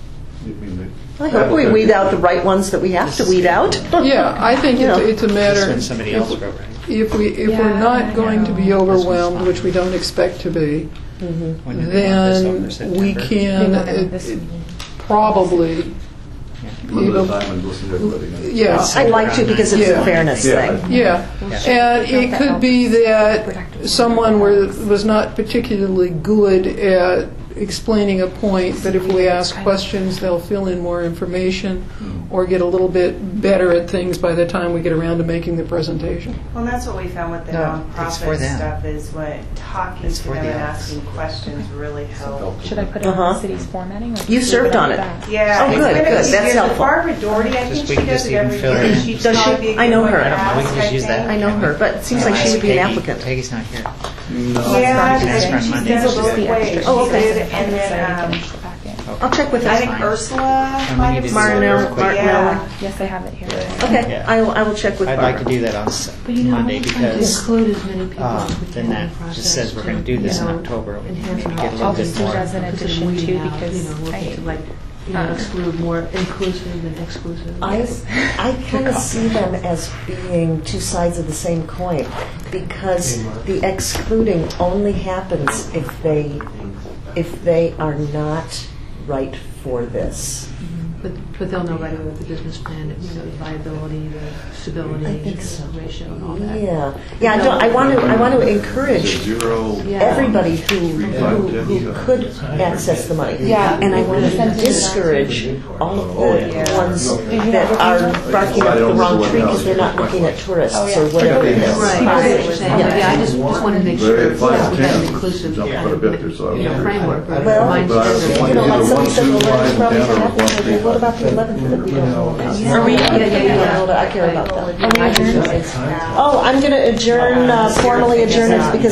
I hope we weed out the right ones that we have to weed out. Yeah, I think it's a matter, When somebody else go, right? if we're not going to be overwhelmed, which we don't expect to be, When do they want this over then we September? can They want it this meeting. probably, Limit the time and listen to everybody. yeah. I'd like to, because it's Yeah. a fairness Yeah. thing. Yeah, and it could be that someone was not particularly good at explaining a point, but if we ask questions, they'll fill in more information or get a little bit better at things by the time we get around to making the presentation. Well, and that's what we found with the it's for nonprofit them. stuff is what talking It's to for them the and office. asking questions really helped. Should I put it on the city's formatting? Or You leave served it on like it. that? Yeah, Oh, it's good, been good. a That's few years. helpful. Barbara Doherty, I think Just- she we can does just it even every fill year. it in. She'd Does she? probably be a I know good her. one to I don't know, we ask, can just use that. think. I know her, but it seems like she would be an applicant. Peggy's not here. Yeah, I Ask her think on she's Monday. done it Just both the ways. extra. Oh, She okay. did it, and then, I'll check with her. I think Ursula we might need have to started. Martinelli. Yeah. Yes, I have it here. Okay, Yeah. I will check with I'd Barbara. like to do that on But you know, Monday we're trying to because include as many people as we then can that in the process just says we're going to do this in October. We enhance can our get a little I'll bit just do more. it as an addition weeding too out, because working to exclude more inclusive than exclusive. I kind of see them as being two sides of the same coin, because the excluding only happens if they are not right for this. But they'll know right away with the business plan, the viability, the stability, I think so. the ratio, and all that. Yeah. I want to encourage Zero. everybody who could access the money. Yeah. And I want to discourage all of the ones that are barking up the wrong tree because they're not looking at tourists or whatever it is. Right, I see what you're saying. Yeah, I just wanted to make sure Very that fine, we have an 10. inclusive Jumped kind quite a of bit there, so I was framework. right? Well, Mind But I you, don't want like either somebody one, said, two well, lines that's probably down or what one, happened. three. What about the 11th that we don't know about? Are we- I care about that. Oh, I'm going to formally adjourn this because